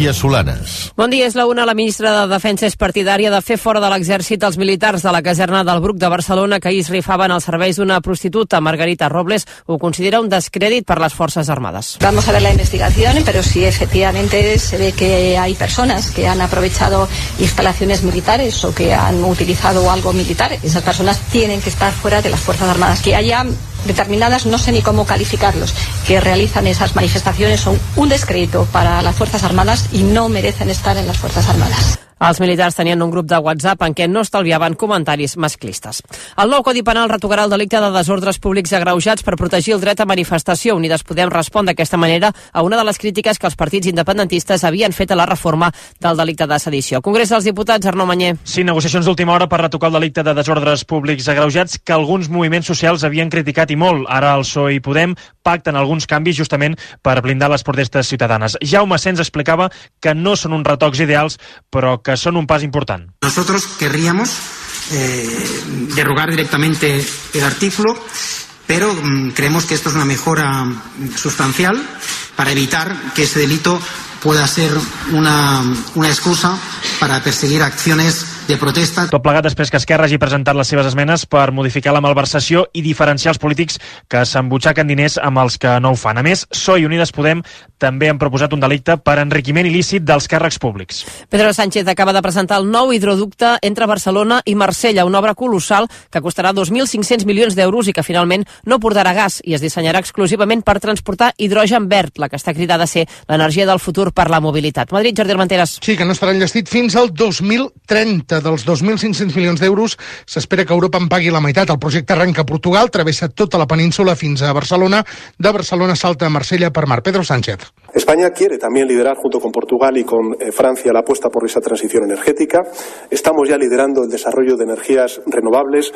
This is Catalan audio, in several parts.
Núria Solanes. Bon dia, és la una. La ministra de Defensa és partidària de fer fora de l'exèrcit els militars de la caserna del Bruc de Barcelona que ahir es rifaven als serveis d'una prostituta. Margarita Robles ho considera un descrèdit per les Forces Armades. Vamos a ver la investigación, pero si efectivamente se ve que hay personas que han aprovechado instalaciones militares o que han utilizado algo militar, esas personas tienen que estar fuera de las Fuerzas Armadas. Que haya determinadas, no sé ni cómo calificarlos, que realizan esas manifestaciones son un descrédito para las Fuerzas Armadas y no merecen estar en las Fuerzas Armadas. Els militars tenien un grup de WhatsApp en què no estalviaven comentaris masclistes. El nou Codi Penal retocarà el delicte de desordres públics agreujats per protegir el dret a manifestació. Unides Podem respon d'aquesta manera a una de les crítiques que els partits independentistes havien fet a la reforma del delicte de sedició. Congrés dels Diputats, Arnau Manyer. Sí, negociacions d'última hora per retocar el delicte de desordres públics agreujats que alguns moviments socials havien criticat i molt. Ara el PSOE i Podem pacten alguns canvis justament per blindar les protestes ciutadanes. Jaume Sens explicava que no són uns retocs ideals, però que son un pas important. Nosotros querríamos derogar directamente el artículo, pero creemos que esto es una mejora sustancial para evitar que ese delito pueda ser una excusa para perseguir acciones de protesta. Tot plegat després que Esquerra hagi presentat les seves esmenes per modificar la malversació i diferenciar els polítics que s'embutxaquen diners amb els que no ho fan. A més, PSOE i Unides Podem també han proposat un delicte per enriquiment il·lícit dels càrrecs públics. Pedro Sánchez acaba de presentar el nou hidroducte entre Barcelona i Marsella, una obra colossal que costarà 2.500 milions d'euros i que finalment no portarà gas i es dissenyarà exclusivament per transportar hidrogen verd, la que està cridada a ser l'energia del futur per la mobilitat. Madrid, Jordi Armenteres. Sí, que no estarà enllestit fins al 2030. Dels 2.500 milions d'euros s'espera que Europa en pagui la meitat. El projecte arrenca a Portugal, travessa tota la península fins a Barcelona. De Barcelona salta a Marsella per mar. Pedro Sánchez. España quiere también liderar junto con Portugal y con Francia la apuesta por esa transición energética. Estamos ya liderando el desarrollo de energías renovables.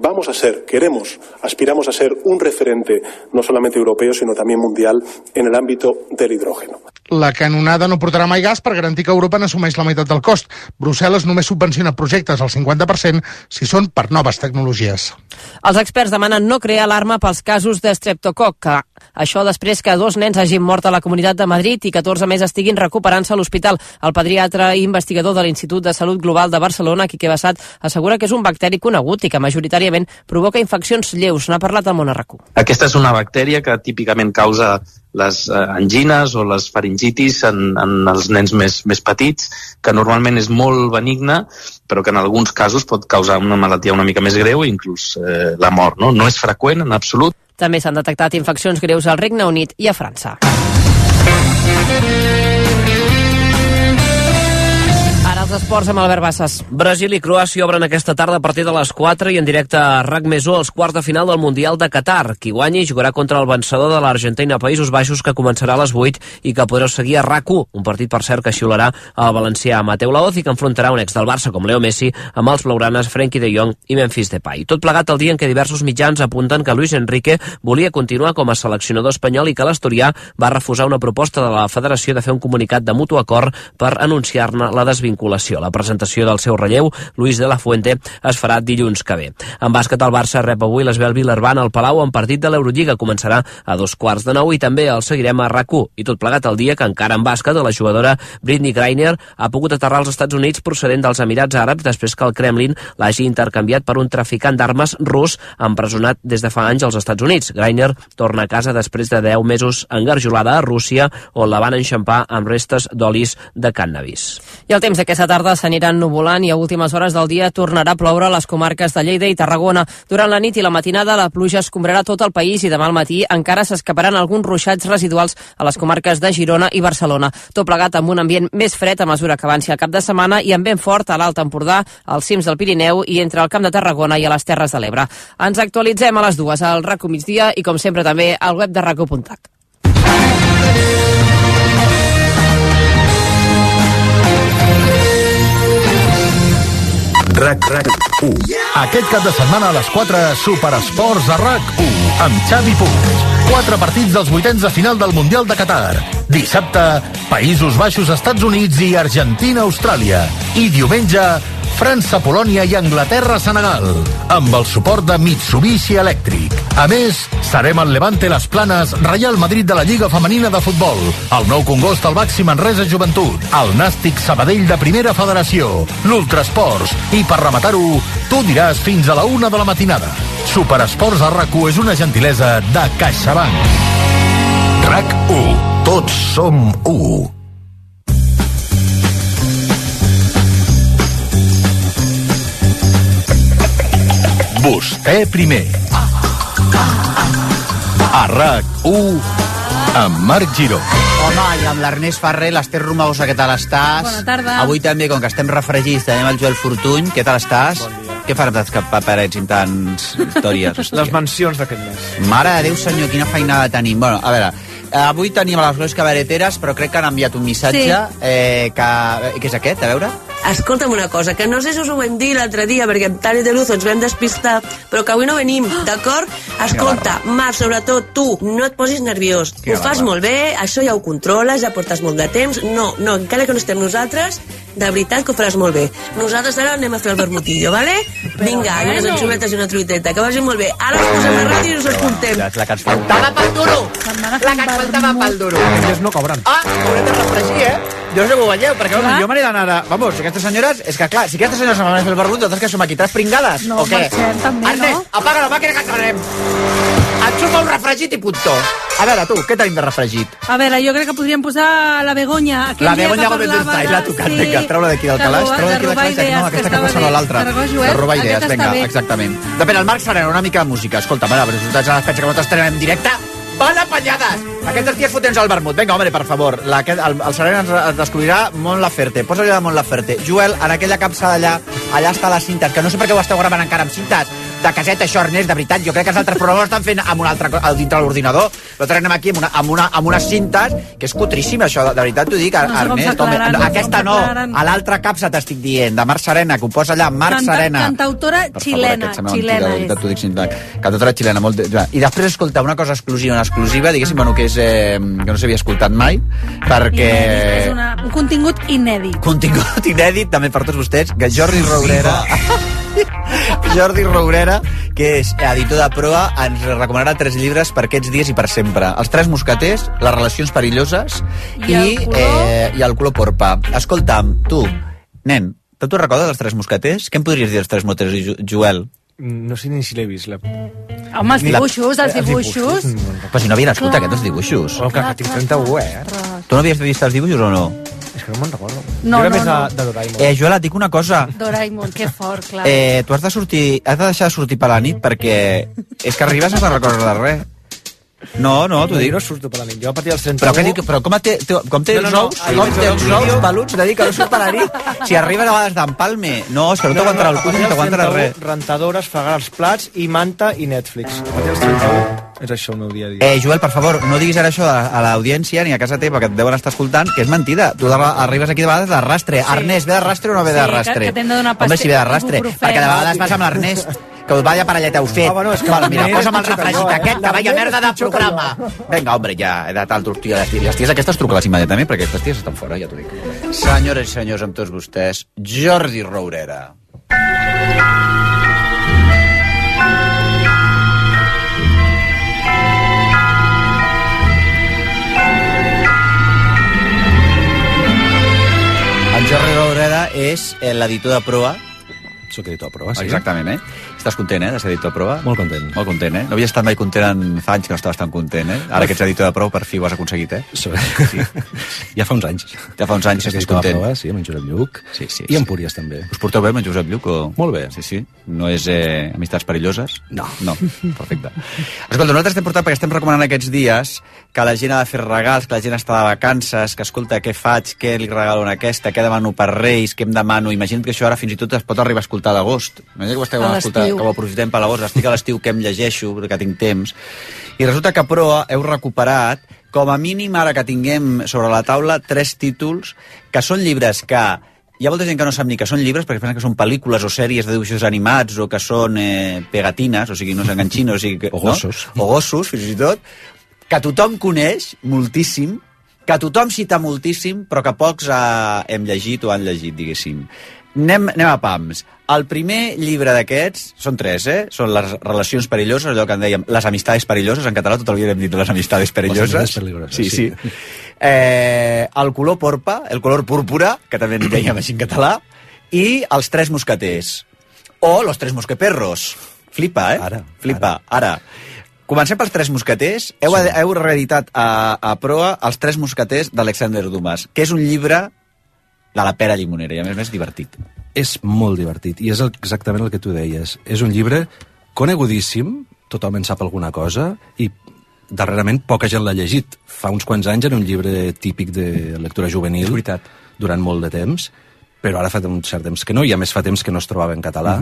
Aspiramos a ser un referente no solamente europeo, sino también mundial en el ámbito del hidrógeno. La canonada no portarà mai gas per garantir que Europa n'assumeix la meitat del cost. Brussel·les només subvenciona projectes al 50% si són per noves tecnologies. Els experts demanen no crear alarma pels casos d'estreptococ. Això després que 2 nens hagin mort a la Comunitat de Madrid i 14 més estiguin recuperant-se a l'hospital. El pediatre i investigador de l'Institut de Salut Global de Barcelona, Quique Bassat, assegura que és un bacteri conegut i que majoritàriament provoca infeccions lleus. N'ha parlat al Món a RAC1. Aquesta és una bactèria que típicament causa les angines o les faringitis en els nens més petits, que normalment és molt benigna, però que en alguns casos pot causar una malaltia una mica més greu i inclús la mort. No és freqüent en absolut. També s'han detectat infeccions greus al Regne Unit i a França. Ara els esports amb Albert Bassas. Brasil i Croàcia obren aquesta tarda a partir de les 4 i en directe a RAC+1 els quarts de final del Mundial de Qatar. Qui guanyi jugarà contra el vencedor de l'Argentina Països Baixos, que començarà a les 8 i que podreu seguir a RAC1. Un partit, per cert, que xiularà el valencià Mateu Laoz i que enfrontarà un ex del Barça com Leo Messi amb els blaugranes Frenkie de Jong i Memphis Depay. Tot plegat el dia en què diversos mitjans apunten que Luis Enrique volia continuar com a seleccionador espanyol i que l'asturià va refusar una proposta de la federació de fer un comunicat de mutu acord per anunciar-ne la desvinculació. La presentació del seu relleu, Luis de la Fuente, es farà dilluns que ve. En bàsquet, el Barça rep avui l'Esbel Vilarban al Palau en partit de l'Eurolliga. Començarà a 8:45 i també el seguirem a RAC1. I tot plegat el dia que encara en bàsquet la jugadora Brittney Griner ha pogut aterrar als Estats Units procedent dels Emirats Àrabs després que el Kremlin l'hagi intercanviat per un traficant d'armes rus empresonat des de fa anys als Estats Units. Griner torna a casa després de 10 mesos engarjolada a Rússia, on la van enxampar amb restes d'olis de cànnabis. I el temps d'aquesta tarda s'aniran nuvolant i a últimes hores del dia tornarà a ploure a les comarques de Lleida i Tarragona. Durant la nit i la matinada la pluja escombrarà tot el país i demà al matí encara s'escaparan alguns ruixats residuals a les comarques de Girona i Barcelona. Tot plegat amb un ambient més fred a mesura que avanci el cap de setmana i amb vent fort a l'Alt Empordà, als cims del Pirineu i entre el Camp de Tarragona i a les Terres de l'Ebre. Ens actualitzem a les 2 al RAC1 migdia i com sempre també al web de rac1.cat. RAC1. Aquest cap de setmana a les 4, Superesports a RAC1, amb Xavi Puig. 4 partits dels vuitens de final del Mundial de Qatar. Dissabte, Països Baixos, Estats Units i Argentina, Austràlia. I diumenge, França, Polònia i Anglaterra, Senegal, amb el suport de Mitsubishi Elèctric. A més, serem al Levante Les Planes, Real Madrid de la Lliga Femenina de Futbol, el Nou Congost al Baxi Manresa Joventut, el Nàstic Sabadell de Primera Federació, l'Ultrasports i, per rematar-ho, tu diràs fins a la 1 de la matinada. Superesports a RAC1 és una gentilesa de CaixaBank. RAC1. Tots som 1. Vostè primer. A RAC1 amb Marc Giró. Home, i amb l'Ernest Ferrer, l'Ester Romagosa, què tal estàs? Bona tarda. Avui també, com que estem refregits, tenim el Joel Fortuny, què tal estàs? Bon dia. Què faràs que paperets amb tants històries? Les mencions d'aquest mes. Mare de Déu, senyor, quina feinada tenim. Bueno, a veure, avui tenim a les Glòries Cabareteres, però crec que han enviat un missatge que és aquest, a veure. Escolta'm una cosa, que no sé si us ho vam dir l'altre dia, perquè amb Tani de Luz ens vam despistar, però que avui no venim, d'acord? Escolta, Marc, sobretot tu, no et posis nerviós. Ho fas molt bé, això ja ho controles, ja portes molt de temps. No, encara que no estem nosaltres, de veritat que ho faràs molt bé. Nosaltres ara anem a fer el vermutillo, vale? Vinga, i unes anxovetes i una truiteta, que vagi molt bé. Ara us posem la ràdio i us escoltem. La que ens faltava pel duro! La que ens faltava pel duro! Ells no cobren. Haurem de refregir, Jo no sé que ho veieu, perquè jo m'he d'anar a... Vamos, aquestes senyores... És que clar, si aquestes senyores m'han fet el vermut, nosaltres que som aquí, tres pringades, o què? Marxem, també, Ernest, apaga la màquina que entrarem. Et xupa un refregit i puntó. A veure, tu, què tenim de refregit? A veure, jo crec que podríem posar la Begoña. La Begoña Gómez del Tais, l'ha tocat, vinga, treu-la d'aquí del calaix, treu-la d'aquí del calaix, que no, aquesta que passa a l'altra. De robar idees, vinga, exactament. Depèn, el Marc Serena, una mica de música. Escolta, mare, però resultats a les pensa que nosaltres tenim en directe. Van apanyades! Aquestes ties fotents al vermut. Vinga, home, per favor. El Serena ens descobrirà Mon Laferte. Posa-li de Mon Laferte. Joel, en aquella capsa d'allà, allà està les cintes, que no sé per què ho esteu gravant encara amb cintes de caseta, això, Ernest, de veritat. Jo crec que els altres programes estan fent amb un altre dintre l'ordinador. Nosaltres anem aquí amb unes cintes, que és cutríssim, això, de veritat t'ho dic, Ernest. Aquesta no, a l'altra capsa t'estic dient, de Marc Serena, que ho posa allà, Marc Serena. Cantautora xilena. Cantautora xilena. I després, escolta, una cosa exclusiva, diguéssim, bueno, que és que no s'havia escoltat mai, perquè... És un contingut inèdit. Contingut inèdit, també per tots vostès, que Jordi Rourera, que és editor de proa, ens recomanarà 3 llibres per aquests dies i per sempre. Els 3 mosqueters, les relacions perilloses i el color porpa. Escolta'm, tu, nen, tu recordes dels 3 mosqueters? Què em podries dir dels 3 mosqueters, Joel? No sé ni si l'he vist. Home, els dibuixos. Però si no havia nascut aquests dibuixos. Que tinc 31, Tu no havies vist els dibuixos o no? És que no me'n recordo. Jo era més de Doraemon. Joel, et dic una cosa. Doraemon, que fort, clar. Tu has de deixar de sortir per la nit perquè és que arribes sense recordar de res. No, t'ho dic. No surto per la nit, jo a partir dels 31... Però què dic? Però com té els ous? Com té els ous peluts? De dir que no surt per la nit. Si arribes a vegades d'empalme. No, és que no t'aguantarà el cul, no t'aguantarà res. Rentadores, fregar els plats i manta i Netflix. A partir dels 31 és això el meu dia a dia. Joel, per favor, no diguis ara això a l'audiència ni a casa teva, que et deuen estar escoltant, que és mentida. Tu arribes aquí de vegades d'arrastre. Ernest, ve d'arrastre o no ve d'arrastre? Que t'hem de donar Home, si ve d'arrastre. Perquè de vegades vas amb l'Ernest, que vaya parelleta heu fet. Mira, posa'm el refregit aquest, que vaya merda de programa. Vinga, home, ja he dat el tortilla de ties. Les ties aquestes truca-les immediatament, perquè aquestes ties estan fora, ja t'ho dic. Senyores i senyors, amb tots vostès, Jordi Rourera. En Jordi Rourera és l'editor de proa. Soc editor de proa, sí. Exactament, Estàs content, de ser editor de prova? Molt content. Molt content, No havies estat mai content en fa anys que no estaves tan content, Ara que ets editor de prova, per fi ho has aconseguit, Sí. Ja fa uns anys. Ja fa uns anys que estàs content. Prova, sí, amb en Josep Lluc. Sí. I en Púries, també. Us porteu bé amb en Josep Lluc? O... Molt bé. Sí. No és amistats perilloses? No. Perfecte. Escolta, nosaltres t'hem portat perquè estem recomanant aquests dies que la gent ha de fer regals, que la gent està de vacances, que escolta, què faig, què li regalo a aquesta, què demano per Reis, què em demano... Imagina't que això ara fins i tot es pot arribar a escoltar a l'agost. Imagina't que ho esteu a escoltar, que ho aprofitem per l'agost. Estic a l'estiu, que em llegeixo, que tinc temps. I resulta que a Proa heu recuperat, com a mínim ara que tinguem sobre la taula, 3 títols que són llibres que... Hi ha molta gent que no sap ni que són llibres perquè pensen que són pel·lícules o sèries de dibuixos animats o que són pegatines, o sigui, no s'enganxin, o sigui... O gossos. No? O gossos, fins i tot, que tothom coneix moltíssim, que tothom cita moltíssim, però que pocs hem llegit o han llegit, diguéssim. Anem a pams. El primer llibre d'aquests, són 3, són les relacions perilloses, allò que en dèiem, les amistades perilloses, en català tot el dia hem dit les amistades perilloses. Les perilloses, sí. El color porpa, el color púrpura, que també en dèiem així en català, i els 3 mosqueters. O los 3 mosqueperros. Flipa, Ara. Comencem pels 3 mosqueters. Heu reeditat a proa els 3 mosqueters d'Alexander Dumas, que és un llibre de la pera llimonera, i a més divertit. És molt divertit, i és exactament el que tu deies. És un llibre conegudíssim, tothom en sap alguna cosa, i darrerament poca gent l'ha llegit. Fa uns quants anys era un llibre típic de lectura juvenil, durant molt de temps, però ara fa un cert temps que no, i a més fa temps que no es trobava en català.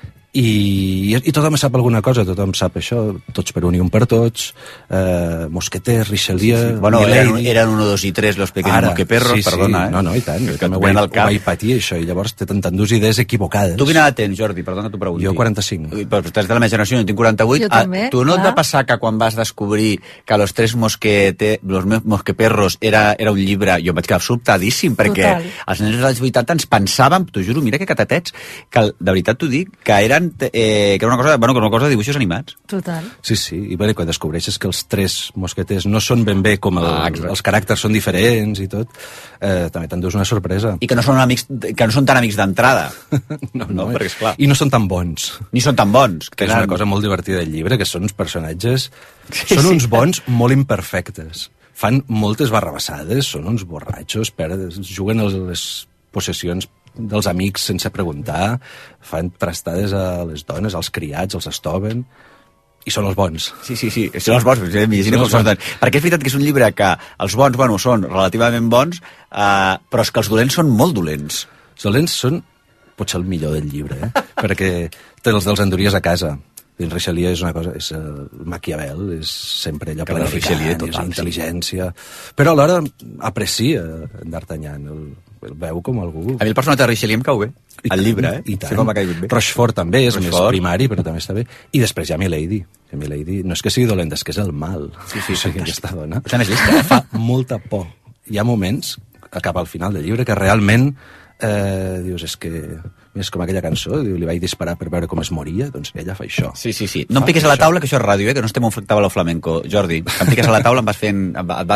I tothom sap alguna cosa, tothom sap això, Tots per un i un per tots, Mosqueter, Richelieu... Bueno, eren 1, 2 i 3 los pequeños mosqueperros, perdona, No, i tant, que també ho vaig patir, això, i llavors té tantes idees equivocades. Tu quina edat tens, Jordi? Perdona, t'ho pregunti. Jo 45. Però estàs de la meva generació, jo tinc 48. Jo també, tu no et va passar que quan vas descobrir que los 3 mosqueperros era un llibre, jo em vaig quedar sobtadíssim, perquè els nens dels 80 ens pensàvem, t'ho juro, mira que catatets, que de veritat t'ho dic, que era una cosa de dibuixos animats. Total. Sí, i quan descobreixes que els 3 mosqueters no són ben bé com els caràcters són diferents i tot, també t'endues una sorpresa. I que no són tan amics d'entrada. No, perquè esclar. I no són tan bons. Ni són tan bons. Que és una cosa molt divertida del llibre, que són uns personatges... Són uns bons molt imperfectes. Fan moltes barrabassades, són uns borratxos, juguen a les possessions dels amics sense preguntar, fan prestades a les dones, als criats, els estoven, i són els bons. Sí, són els bons, perquè és veritat que és un llibre que els bons, són relativament bons, però és que els dolents són molt dolents. Els dolents són potser el millor del llibre, perquè te els enduries a casa. El Richelieu és una cosa, és Maquiavel, és sempre allò planificant, és intel·ligència, però alhora aprecia D'Artagnan, el veu com algú... A mi el personatge de Richelieu em cau bé, el llibre, I tant. Rochefort també és més primari, però també està bé. I després hi ha Milady, que Milady no és que sigui dolenta, és que és el mal. Sí, aquesta dona. Fa molta por. Hi ha moments, cap al final del llibre, que realment dius, és que... És com aquella cançó, li vaig disparar per veure com es moria, doncs ella fa això. Sí. No em piques a la taula, que això és ràdio, que no estem un taula flamenco, Jordi. Em piques a la taula, em vas fent...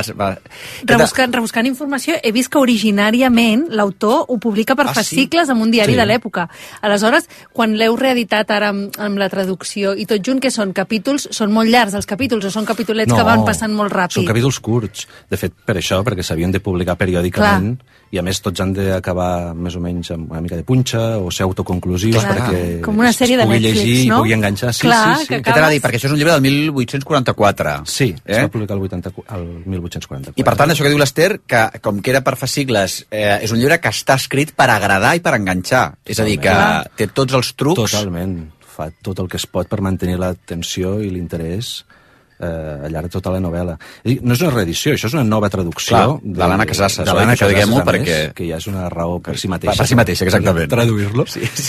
Rebuscant informació, he vist que originàriament l'autor ho publica per fascicles en un diari de l'època. Aleshores, quan l'heu reeditat ara amb la traducció, i tot junt que són capítols, són molt llargs els capítols, o són capítolets que van passant molt ràpid? Són capítols curts. De fet, per això, perquè s'havien de publicar periòdicament, i a més tots han d'acabar més o menys amb una mica de punxa o ser autoconclusius perquè com una sèrie de Netflix, llegir i pugui enganxar. Sí. Què t'anava a dir? Perquè això és un llibre del 1844. Sí, es va publicar el 1844. I per tant, això que diu l'Ester, que com que era per fascicles, és un llibre que està escrit per agradar i per enganxar. És a dir, que té tots els trucs. Totalment. Fa tot el que es pot per mantenir l'atenció i l'interès al llarg de tota la novel·la. No és una reedició, això és una nova traducció de l'Anna Casasses, que ja és una raó per si mateixa. Per si mateixa, exactament. Traduir-lo.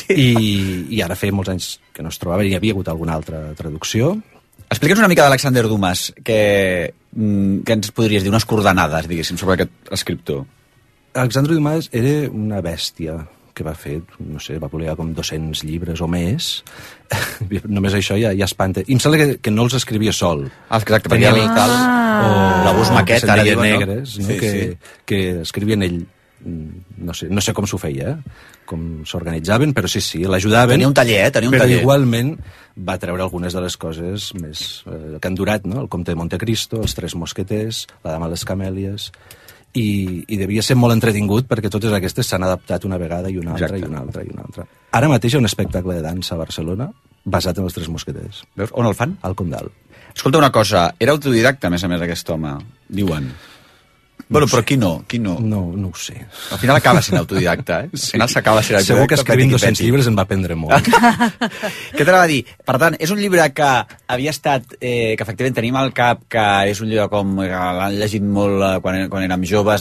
I ara feia molts anys que no es trobava, i hi havia hagut alguna altra traducció. Explica'ns una mica d'Alexander Dumas, que ens podries dir unes coordenades, diguéssim, sobre aquest escriptor. Alexander Dumas era una bèstia que va fer, no sé, va publicar com 200 llibres o més. Només això ja espanta. I em sembla que no els escrivia sol. Exacte, perquè hi ha l'abús maqueta, ara diuen, negres, no? Que escrivien ell. No sé com s'ho feia, com s'organitzaven, però sí, l'ajudaven. Tenia un taller, Però igualment va treure algunes de les coses més que han durat, no? El Comte de Montecristo, Els 3 mosqueters, La dama de les camèlies... I devia ser molt entretingut perquè totes aquestes s'han adaptat una vegada i una altra. Ara mateix hi ha un espectacle de dansa a Barcelona basat en Els 3 mosqueters. Veus? On el fan? Al Condal. Escolta una cosa, era autodidacta, a més, aquest home, diuen. Bueno, però qui no? No ho sé. Al final acaba sent autodidacta, Al final s'acaba sent autodidacta. Segur que escrivint 200 llibres en va aprendre molt. Què t'anava a dir? Per tant, és un llibre que havia estat... que efectivament tenim al cap que és un llibre com... l'han llegit molt quan érem joves,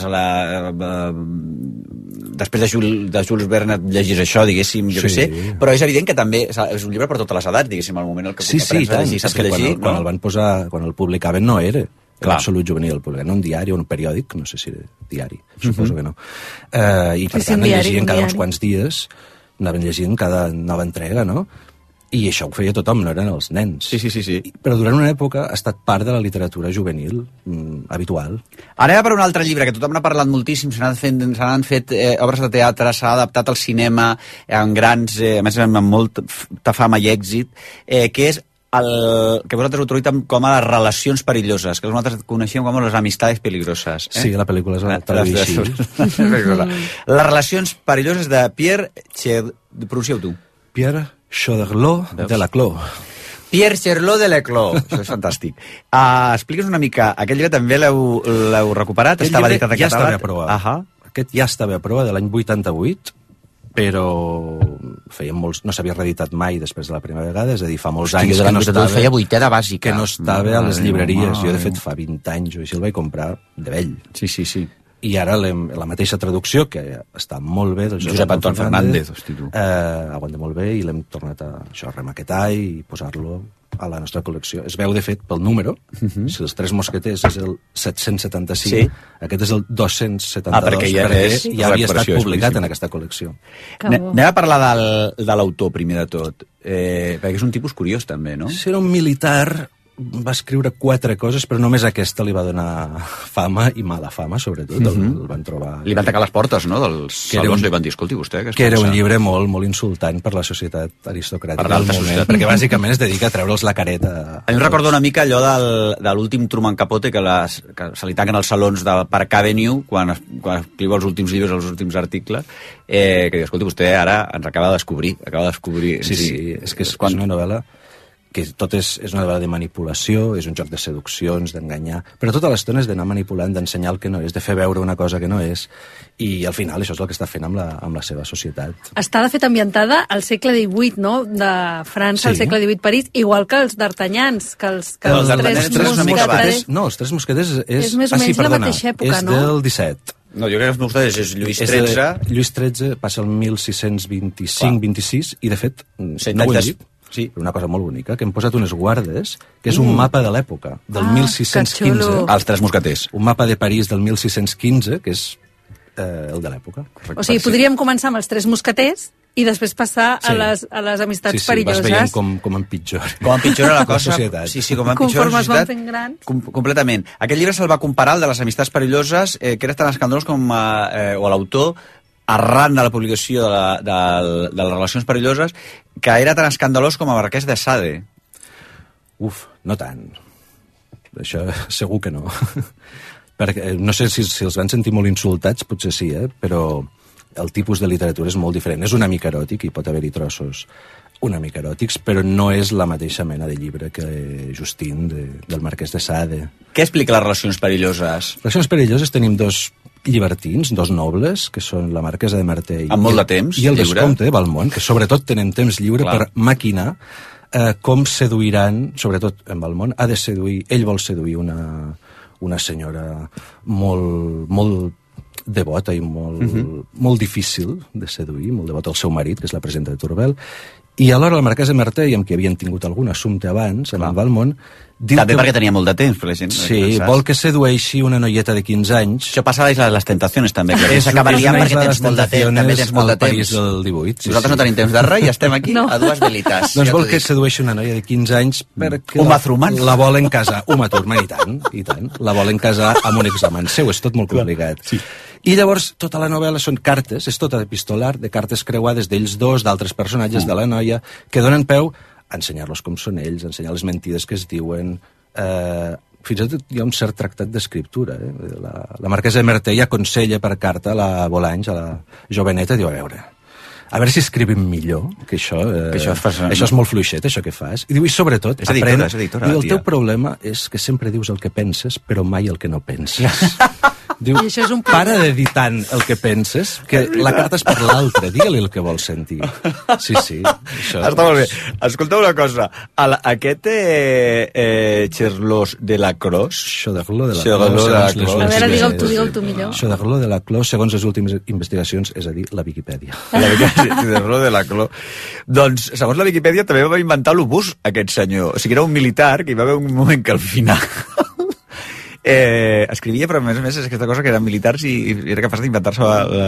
després de Jules Verne llegis això, diguéssim, jo què sé, però és evident que també és un llibre per totes les edats, diguéssim, al moment en què aprens a llegir, saps què llegir. Quan el van posar, quan el publicaven no era l'Absolut Juvenil, el publicaven un diari o un periòdic, no sé si era diari, suposo que no. I per tant el llegien cada uns quants dies anaven llegint cada nova entrega, no? I això ho feia tothom, no eren els nens. Sí. Però durant una època ha estat part de la literatura juvenil habitual. Ara va per un altre llibre que tothom n'ha parlat moltíssim, se n'han fet obres de teatre, s'ha adaptat al cinema en grans, a més amb molta fama i èxit, que és el que vosaltres ho trobeu com a les relacions perilloses, que nosaltres coneixem com a les amistades peligroses. Sí, la pel·lícula és la televisió. Les relacions perilloses de Pierre pronuncieu tu. Pierre Choderlos de Laclos. Pierre Choderlos de Laclos. Això és fantàstic. Explica'ns una mica, aquest llibre també l'heu recuperat? Estava editat en català? Ja estava a prova. Aquest ja estava a prova de l'any 88, però no s'havia reeditat mai després de la primera vegada, és a dir, fa molts anys que no estava... Feia vuitena bàsica. Que no estava a les llibreries. Jo, de fet, fa 20 anys o així el vaig comprar de vell. Sí. I ara la mateixa traducció, que està molt bé, del Josep Anton Fernández, aguanta molt bé, i l'hem tornat a remaquetar i posar-lo a la nostra col·lecció. Es veu, de fet, pel número. Si els Tres Mosqueters és el 775, aquest és el 272, perquè ja havia estat publicat en aquesta col·lecció. Anem a parlar de l'autor, primer de tot, perquè és un tipus curiós, també, no? Sí, era un militar... Va escriure 4 coses, però només aquesta li va donar fama, i mala fama, sobretot. El van trobar... Li van tacar les portes, no?, dels salons, li van dir, escolti, vostè... Que era un llibre molt, molt insultant per la societat aristocràtica del moment, perquè bàsicament es dedica a treure'ls la careta... A mi em recorda una mica allò de l'últim Truman Capote, que se li tanquen els salons del Park Avenue, quan escriu els últims llibres, els últims articles, que diu, escolti, vostè ara ens acaba de descobrir. Sí, és que és una novel·la que tot és una novel·la de manipulació, és un joc de seduccions, d'enganyar, però tota l'estona és d'anar manipulant, d'ensenyar el que no és, de fer veure una cosa que no és, i al final això és el que està fent amb la seva societat. Està, de fet, ambientada al segle XVIII, no?, de França, al segle XVIII París, igual que els d'Artanyans, que els Tres Mosqueters... No, els Tres Mosqueters és més o menys la mateixa època, no? És del 17. No, jo crec que els Mosqueters és Lluís XIII. Lluís XIII passa el 1625-26, i de fet, no ho he dit, sí, una cosa molt bonica, que hem posat unes guardes, que és un mapa de l'època, del 1615. Els Tres Mosqueters. Un mapa de París del 1615, que és el de l'època. O sigui, podríem començar amb els Tres Mosqueters i després passar a les amistats perilloses. Sí, vas veient com empitjora. Com empitjora la cosa. Sí, com empitjora la societat. Conforme es van fent grans. Completament. Aquest llibre se'l va comparar, el de les amistats perilloses, que era tan escandalós com l'autor, arran de la publicació de les relacions perilloses, que era tan escandalós com a Marquès de Sade. Uf, no tant. Això segur que no. Perquè, no sé si els van sentir molt insultats, potser sí, però el tipus de literatura és molt diferent. És una mica eròtic, i pot haver-hi trossos una mica eròtics, però no és la mateixa mena de llibre que Justín, del Marquès de Sade. Què explica les relacions perilloses? Les relacions perilloses tenim dos llibertins, dos nobles, que són la marquesa de Merteuil amb molt de temps i el vescomte de Valmont, que sobretot tenen temps lliure per maquinar com seduiran, sobretot en Valmont, ell vol seduir una senyora molt devota i molt difícil de seduir, molt devota al seu marit, que és la presidenta de Torbel, i alhora la marquesa de Merteuil, amb qui havien tingut algun assumpte abans, en Valmont, també perquè tenia molt de temps, per la gent. Sí, vol que sedueixi una noieta de 15 anys. Això passa a l'Isla de les Tentacions, també, que s'acabaria perquè tens molt de temps. També tens molt de temps. París del 18. Nosaltres no tenim temps de res i estem aquí a dues velites. Doncs vol que sedueixi una noia de 15 anys perquè la volen casar. Uma Thurman, i tant. La volen casar amb un examen seu, és tot molt complicat. I llavors tota la novel·la són cartes, és tota epistolar, de cartes creuades d'ells dos, d'altres personatges de la noia, que donen peu a ensenyar-los com són ells, a ensenyar les mentides que es diuen. Fins i tot hi ha un cert tractat d'escriptura. La marquesa de Merteuil aconsella per carta a la Volange, a la joveneta, i diu, a veure si escrivim millor, que això és molt fluixet, això que fas. I diu, i sobretot, aprèn, el teu problema és que sempre dius el que penses, però mai el que no penses. Diu, para de dir tant el que penses, que la carta és per l'altre, digue-li el que vols sentir. Sí. Això està molt bé. Escolta una cosa, aquest Choderlos de Laclos... Choderlos de Laclos. A veure, digue'l tu millor. Choderlos de Laclos, segons les últimes investigacions, és a dir, la Viquipèdia. Choderlos de Laclos. Doncs, segons la Viquipèdia, també va inventar l'obús, aquest senyor. O sigui, era un militar que hi va haver un moment que al final... escrivia, però a més és aquesta cosa que eren militars i era capaç d'inventar-se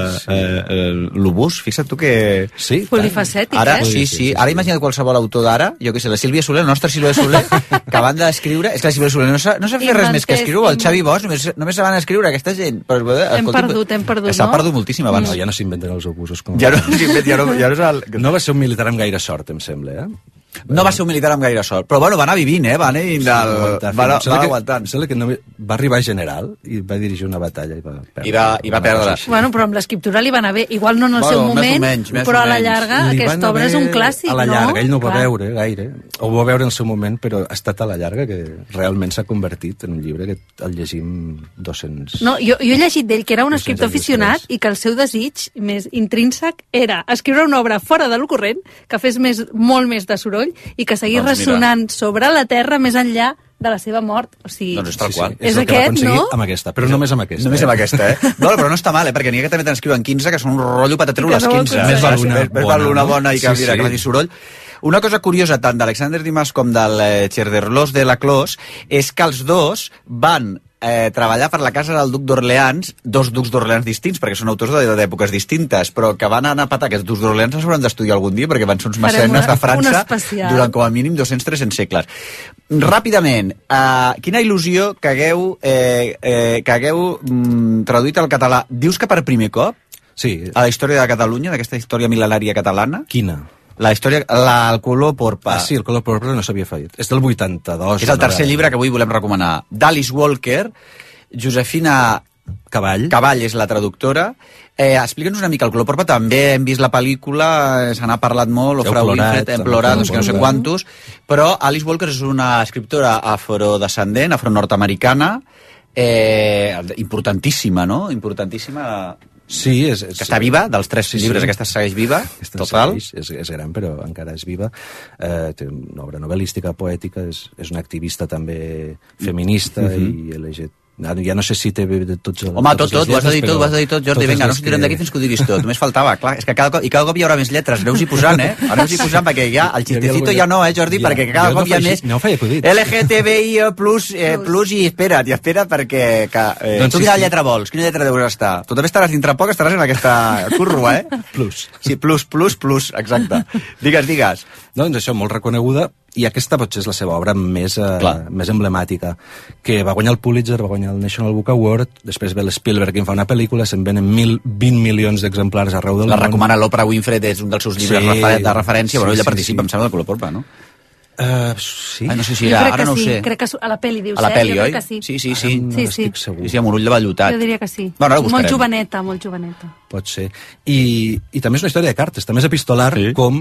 l'obús. Fixa't tu que... Sí, polifacètic, ara, sí. Ara imagina't qualsevol autor d'ara, jo què sé, la Sílvia Soler, la nostra Sílvia Soler, que van d'escriure... És que la Sílvia Soler no sap fer res més que escriure, el Xavi Bosch, només se van escriure aquesta gent. Però, hem perdut, no? S'ha perdut moltíssim abans. No, ja no s'inventen els obusos. Ja no s'inventen, no va ser un militar amb gaire sort, em sembla, No va ser un militar amb gaire sort, però bueno, va anar vivint, va anar aguantant. Sembla que va arribar general i va dirigir una batalla i va perdre. I va perdre. Bueno, però amb l'escriptura li va anar bé, igual no en el seu moment, però a la llarga aquesta obra és un clàssic, no? A la llarga, ell no ho va veure gaire, ho va veure en el seu moment, però ha estat a la llarga que realment s'ha convertit en un llibre que el llegim 200... No, jo he llegit d'ell que era un escriptor aficionat i que el seu desig més intrínsec era escriure una obra fora de lo corrent, que fes molt més de soroll i que seguís ressonant sobre la terra més enllà de la seva mort. O sigui, doncs és tal qual. És aquest, no? Amb aquesta, però només amb aquesta. Només amb aquesta, No, però no està mal, perquè n'hi ha que també t'escriuen 15, que són un rotllo patatero les 15. Més val una bona i que faci soroll. Una cosa curiosa tant d'Alexander Dumas com del Cherders de Laclos és que els dos van treballar per la casa del duc d'Orleans, dos ducs d'Orleans distints, perquè són autors d'èpoques distintes, però que van anar a patar. Aquests ducs d'Orleans els hauran d'estudiar algun dia, perquè van ser uns mecenes de França durant com a mínim 200-300 segles. Ràpidament, quina il·lusió que hagueu traduït al català. Dius que per primer cop a la història de Catalunya, d'aquesta història mil·lenària catalana? Quina? La història, el color porpa. Sí, el color porpa no s'havia fet. És del 82. És el tercer llibre que avui volem recomanar. d'Alice Walker, Josefina Cavall és la traductora. Explica'ns una mica el color porpa. També hem vist la pel·lícula, se n'ha parlat molt, o Frau Winfred, hem plorat, no sé quantos, però Alice Walker és una escriptora afrodescendent, afronord-americana, importantíssima, no? Importantíssima... Sí, que està viva, dels 3 llibres aquesta segueix viva, total. És gran, però encara és viva. Té una obra novel·lística, poètica, és una activista també feminista i LGT. Ja no sé si té de tots... Home, tot, ho has de dir tot, Jordi, vinga, no sortirem d'aquí fins que ho diguis tot, només faltava, clar, és que cada cop hi haurà més lletres, aneu-hi posant, aneu-hi posant, perquè ja, el xistecito ja no, Jordi, perquè cada cop hi ha més LGTBI plus i espera't, perquè tu quina lletra vols, quina lletra deus estar? Tu també estaràs dintre poc, estaràs en aquesta curro, Plus. Sí, plus, exacte. Digues. Doncs això, molt reconeguda, i aquesta potser és la seva obra més emblemàtica, que va guanyar el Pulitzer, va guanyar el National Book Award, després ve l'Spielberg que en fa una pel·lícula, se'n venen 20 milions d'exemplars arreu del món. La recomana l'Oprah Winfrey, és un dels seus llibres de referència, però ella participa, em sembla, del color porpa, no? Sí. No sé si era, ara no ho sé. Crec que a la pel·li, dius, a la pel·li, oi? Sí, Sí, amb un ull de vellutat. Jo diria que sí. Bueno, molt joveneta. Pot ser. I també és una història de cartes, també és epistolar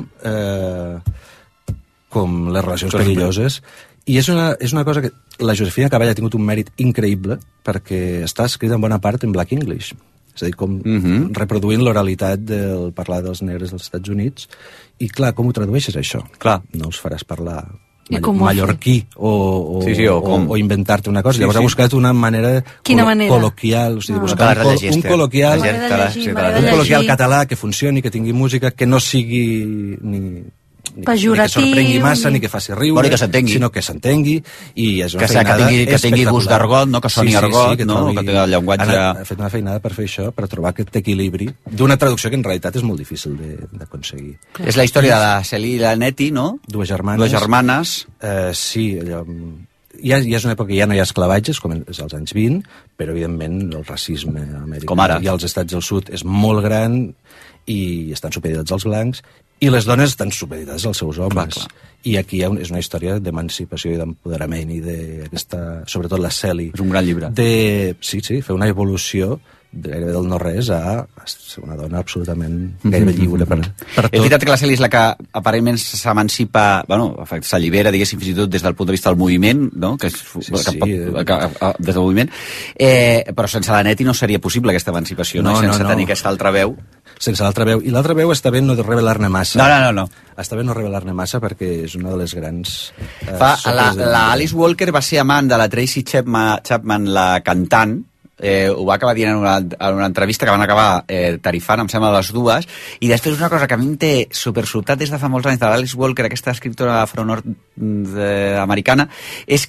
com les relacions perilloses, i és una cosa que la Josefina Cavall ha tingut un mèrit increïble, perquè està escrita en bona part en Black English, és a dir, com reproduint l'oralitat del parlar dels negres dels Estats Units, i clar, com ho tradueixes això? Clar. No els faràs parlar mallorquí o inventar-te una cosa. Llavors ha buscat una manera col·loquial, o sigui, buscar un col·loquial català que funcioni, que tingui música, que no sigui ni pejoratiu, ni que sorprengui massa, ni que faci riure, sinó que s'entengui, i és una feinada que tingui gust d'argot, no? Que soni argot, que té el llenguatge... Ha fet una feinada per fer això, per trobar aquest equilibri d'una traducció que en realitat és molt difícil d'aconseguir. És la història de Celie i la Nettie, no? Dues germanes. Sí, allò... Ja és una època que ja no hi ha esclavatges, com és als anys 20, però evidentment el racisme a Amèrica i als Estats del Sud és molt gran i estan supeditats als blancs, i les dones estan supeditats als seus homes. I aquí és una història d'emancipació i d'empoderament, i sobretot la Celie. És un gran llibre. Sí, fer una evolució gairebé del no-res a ser una dona absolutament gairebé lliure per tot. És veritat que la Celie és la que aparentment s'emancipa, s'allibera, diguéssim, fins i tot des del punt de vista del moviment, no? Des del moviment, però sense la Nettie no seria possible aquesta emancipació, sense tenir aquesta altra veu. Sense l'altra veu. I l'altra veu està bé no revelar-ne massa. No. Està bé no revelar-ne massa perquè és una de les grans... La Alice Walker va ser amant de la Tracy Chapman, la cantant, ho va acabar dient en una entrevista que van acabar tarifant, em sembla, les dues, i després una cosa que a mi em té supersobtat des de fa molts anys de l'Alice Walker, aquesta escriptora afronord-americana, és que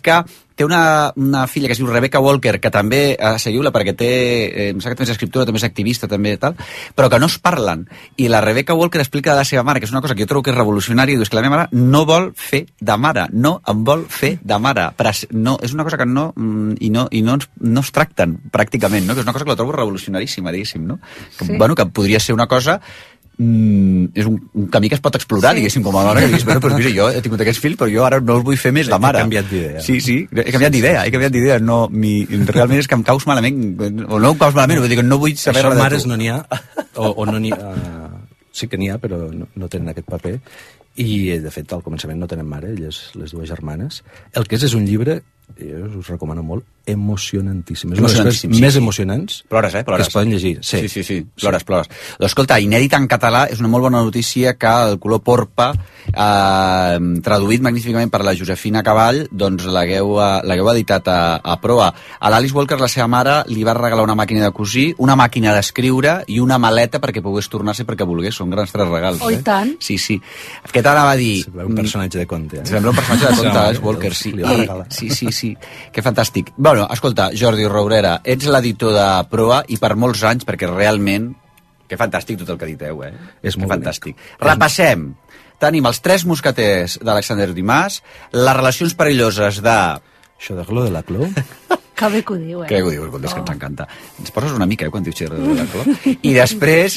té una filla que es diu Rebecca Walker, que també seguiu-la perquè té, em sembla que també és escriptora, també és activista, també tal, però que no es parlen. I la Rebecca Walker explica de la seva mare, que és una cosa que jo trobo que és revolucionària, i diu, és que la meva mare no vol fer de mare, no em vol fer de mare. No, és una cosa que no es tracten, pràcticament, no? Que és una cosa que la trobo revolucionaríssima, diguéssim, no? Que, sí. Bueno, que podria ser una cosa és un camí que es pot explorar, diguéssim, com a dona, que diguis, bueno, però mira, jo he tingut aquests fills, però jo ara no els vull fer més de mare. He canviat d'idea. Sí, he canviat d'idea. No, realment és que em caus malament, o no em caus malament, vull dir que no vull saber res de tu. Mares no n'hi ha, o no n'hi ha... Sí que n'hi ha, però no tenen aquest paper. I, de fet, al començament no tenen mare, elles, les dues germanes. El que és un llibre, jo us recomano molt, emocionantíssim. És una de les coses més emocionants que es poden llegir. Sí. Plores. Escolta, inèdit en català, és una molt bona notícia que El color porpa, traduït magníficament per la Josefina Cavall, doncs l'hagueu editat a Proa. A l'Alice Walker, la seva mare, li va regalar una màquina de cosir, una màquina d'escriure i una maleta perquè pogués tornar-se perquè volgués. Són grans tres regals. Oh, i tant. Sí. Què t'anava a dir? Sembla un personatge de conte. Sembla un personatge de conte, Alice Walker, sí. Sí. Que fantàstic. Bueno, escolta, Jordi Rourera, ets l'editor de Proa i per molts anys, perquè realment, que fantàstic tot el que editeu, És molt fantàstic. Repassem. Tenim els 3 mosqueters d'Alexander Dumas, les relacions perilloses de... Això de Glo de la Clo? Que bé que ho diu, Que bé que ho diu, és que ens encanta. Ens poses una mica, quan dius Xerra de la Clo. I després...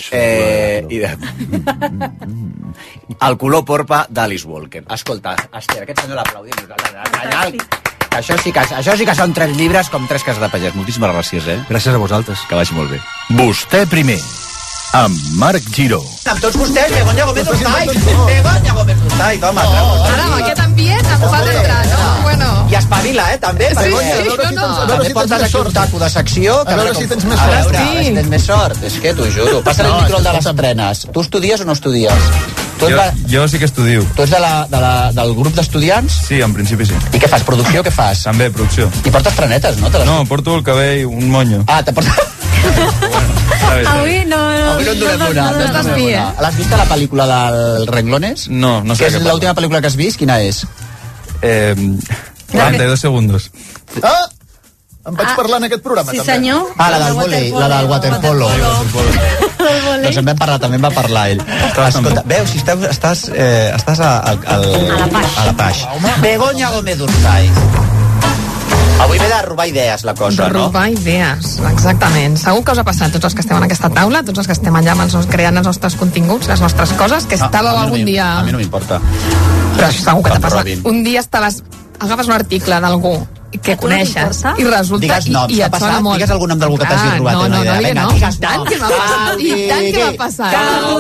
El color porpa d'Alice Walker. Escolta, Esther, aquest senyor l'aplaudim. Això sí que són 3 llibres com 3 cases de pagès. Moltíssimes gràcies, Gràcies a vosaltres. Que vagi molt bé. Vostè primer, amb Marc Giró. Amb tots vostès, Begoña Gómez Hurtay, toma. Caramba, aquest ambient em fa d'entrar, no? Bueno. I espavila, també. També pots anar un taco de secció. A veure si tens més sort. A veure si tens més sort. És que t'ho juro. Passa el micro de les estrenes. Tu estudies o no estudies? Jo sí que estudio. Tu ets del grup d'estudiants? Sí, en principi sí. I què fas, producció o què fas? També, producció. I portes trenetes, no? No, porto el cabell, un monyo. Ah, te portes... Avui no et donem una. No estàs fi, L'has vist a la pel·lícula del Renglones? No sé. Que és l'última pel·lícula que has vist? Quina és? 42 segundos. Ah! Em vaig parlar en aquest programa, sí, també. Senyor. La del vòlei, la del waterpolo. Doncs em va parlar ell. Escolta, veus, si estàs a la Paix. Begoña Gómez Hurtay. Avui ve de robar idees, la cosa, no? Robar idees, exactament. Segur que us ha passat, tots els que estem en aquesta taula, tots els que estem allà creant els nostres continguts, les nostres coses, que estàveu algun dia... A mi no m'importa. Però segur que t'ha passat. Un dia agafes un article d'algú que coneixes i resulta digues noms, i et sona molt. Digues algun nom d'algú que t'hagi robat una idea. No, no, i tant que m'ha passat. I tant que m'ha passat.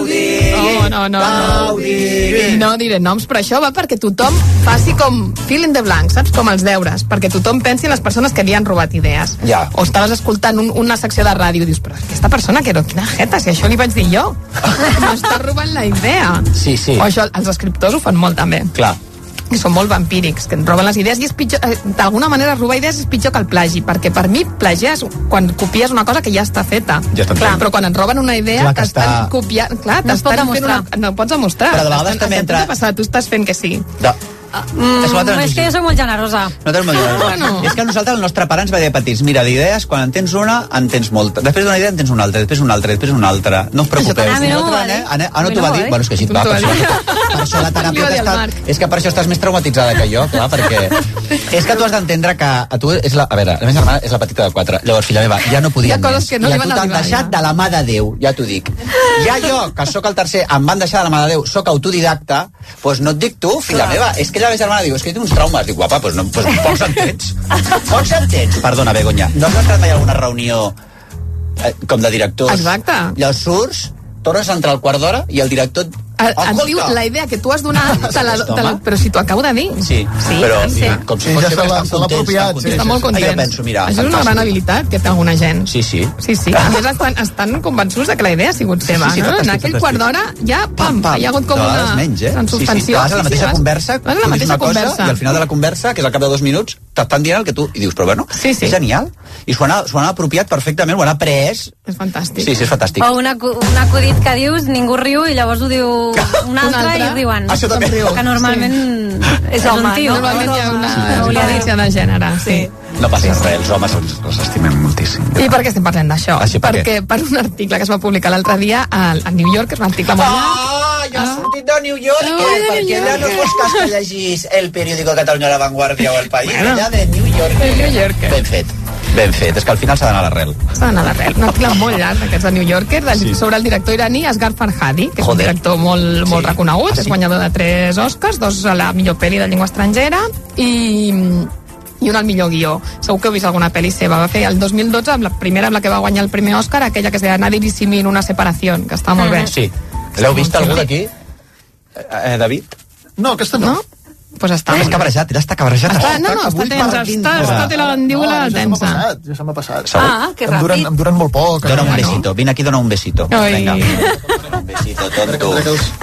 No diré noms, però això va perquè tothom faci com fill in the blank, saps? Com els deures, perquè tothom pensi en les persones que li han robat idees. Ja. O estaves escoltant una secció de ràdio i dius, però aquesta persona, quina jeta, si això li vaig dir jo. M'està robant la idea. Sí. O això, els escriptors ho fan molt també. Clar. Que són molt vampírics, que et roben les idees i és pitjor, d'alguna manera robar idees és pitjor que el plagi, perquè per mi plagiar és quan copies una cosa que ja està feta. Ja està clar, però quan et roben una idea t'estan copiant, clar, t'estan fent no ho pots demostrar. Però de vegades també entra... tu estàs fent que sí. És que jo soc molt generosa. És que nosaltres, el nostre pare ens va dir de petits, mira, d'idees, quan en tens una, en tens molta. Després d'una idea en tens una altra, després una altra, després una altra. No us preocupeu. No t'ho va dir? Bueno, és que així et va. Per això la teràpia és que per això estàs més traumatitzada que jo, clar, perquè... És que tu has d'entendre que a tu és la... A veure, la meva germana és la petita de 4. Llavors, filla meva, ja no podien més. I a tu t'han deixat de la mà de Déu, ja t'ho dic. Ja jo, que sóc el tercer, em van deixar de la mà de Déu, sóc autodidacta, doncs no et dic tu, filla meva. És que la meva germana diu, és que jo tinc uns traumes. Dic, guapa, doncs pocs en tens. Pocs en tens. Perdona, Begoña, no has entrat mai a alguna reunió com de directors? Exacte. Llavors surts, tornes a entrar al quart d'hora i el director... Et diu la idea que tu has donat, però si t'ho acabo de dir. Sí, però com si fos sempre estan contents. Està molt content. Jo penso, mira, això és una gran habilitat que té alguna gent. Sí. A més, estan convençuts que la idea ha sigut seva. En aquell quart d'hora ja, pam, hi ha hagut com una suspensió. Vas a la mateixa conversa, tu dius una cosa i al final de la conversa, que és al cap de 2 minuts, t'estan dient el que tu... I dius, però bueno, és genial. I s'ho han apropiat perfectament, ho han après. És fantàstic. Sí, és fantàstic. O un acudit que dius, ningú riu, i llavors ho diu un altre i riuen. Això també. Que normalment és un tio. Normalment hi ha una violència de gènere, sí. No passa res, els homes els estimem moltíssim. I per què estem parlant d'això? Perquè per un article que es va publicar l'altre dia al New York, és un article molt llarg. Ja ha sortit de New York, perquè allà no fos cas que llegís el periòdico de Catalunya, La Vanguardia o El País, allà de New York. Ben fet, és que al final s'ha d'anar a l'arrel. S'ha d'anar a l'arrel. Un article molt llarg d'aquests de New Yorker sobre el director iraní Asghar Farhadi, que és un director molt reconegut, és guanyador de 3 Oscars, 2 a la millor pel·li de llengua estrangera i un al millor guió. Segur que heu vist alguna pel·li seva. Va fer el 2012, la primera amb la que va guanyar el primer Òscar, aquella que es deia Nadie disimina una separación, que està molt bé. Sí. L'heu vist algú d'aquí? David? No, aquesta no. Pues està és cabrejat, està cabrejat. Està té la mandíbula tensa. Ja se m'ha passat. Que ràpid. Em duren molt poc. Dona un besito, vine aquí, dona un besito. Vinga. Un besito, tonto.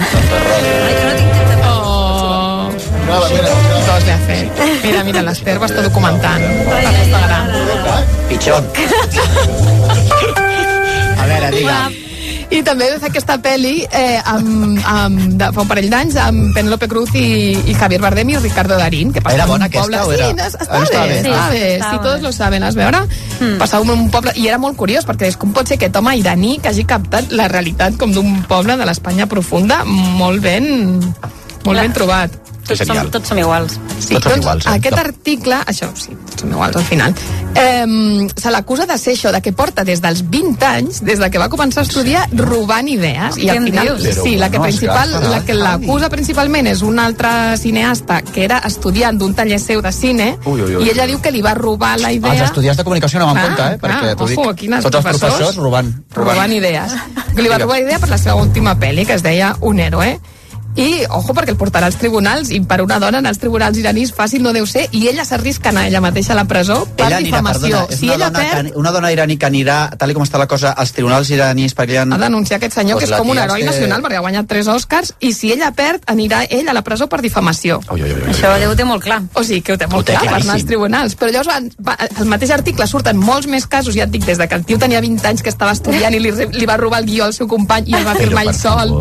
Mira, l'Ester ho està documentant. Pitxón. A veure, digue'm. I també va fer aquesta pel·li fa un parell d'anys amb Penélope Cruz i Javier Bardem i Ricardo Darín, que era bona aquesta o era? Sí, està bé, sí, tots lo saben, has veure? Passava un poble, i era molt curiós, perquè és com pot ser aquest home iraní que hagi captat la realitat com d'un poble de l'Espanya profunda molt ben trobat. Tots som iguals. Sí, doncs aquest article, això sí, som iguals al final, se l'acusa de ser això, de que porta des dels 20 anys, des de que va començar a estudiar, robant idees. I al final, sí, la que l'acusa principalment és un altre cineasta que era estudiant d'un taller seu de cine, i ella diu que li va robar la idea. Els estudiants de comunicació no van compte, perquè t'ho dic, tots els professors robant idees. Que li va robar idea per la seva última pel·li, que es deia Un héroe. I, ojo, perquè el portarà als tribunals, i per una dona en els tribunals iranis fàcil no deu ser, i ella s'arrisca a anar ella mateixa a la presó per difamació. Una dona iraní que anirà, tal com està la cosa, als tribunals iranis perquè ella... Ha denunciat aquest senyor, que és com un heroi nacional, perquè ha guanyat 3 Oscars, i si ella perd, anirà ell a la presó per difamació. Això ho té molt clar. O sigui, que ho té molt clar per anar als tribunals. Però llavors, al mateix article surten molts més casos, ja et dic, des que el tio tenia 20 anys que estava estudiant i li va robar el guió al seu company i el va firmar ell sol.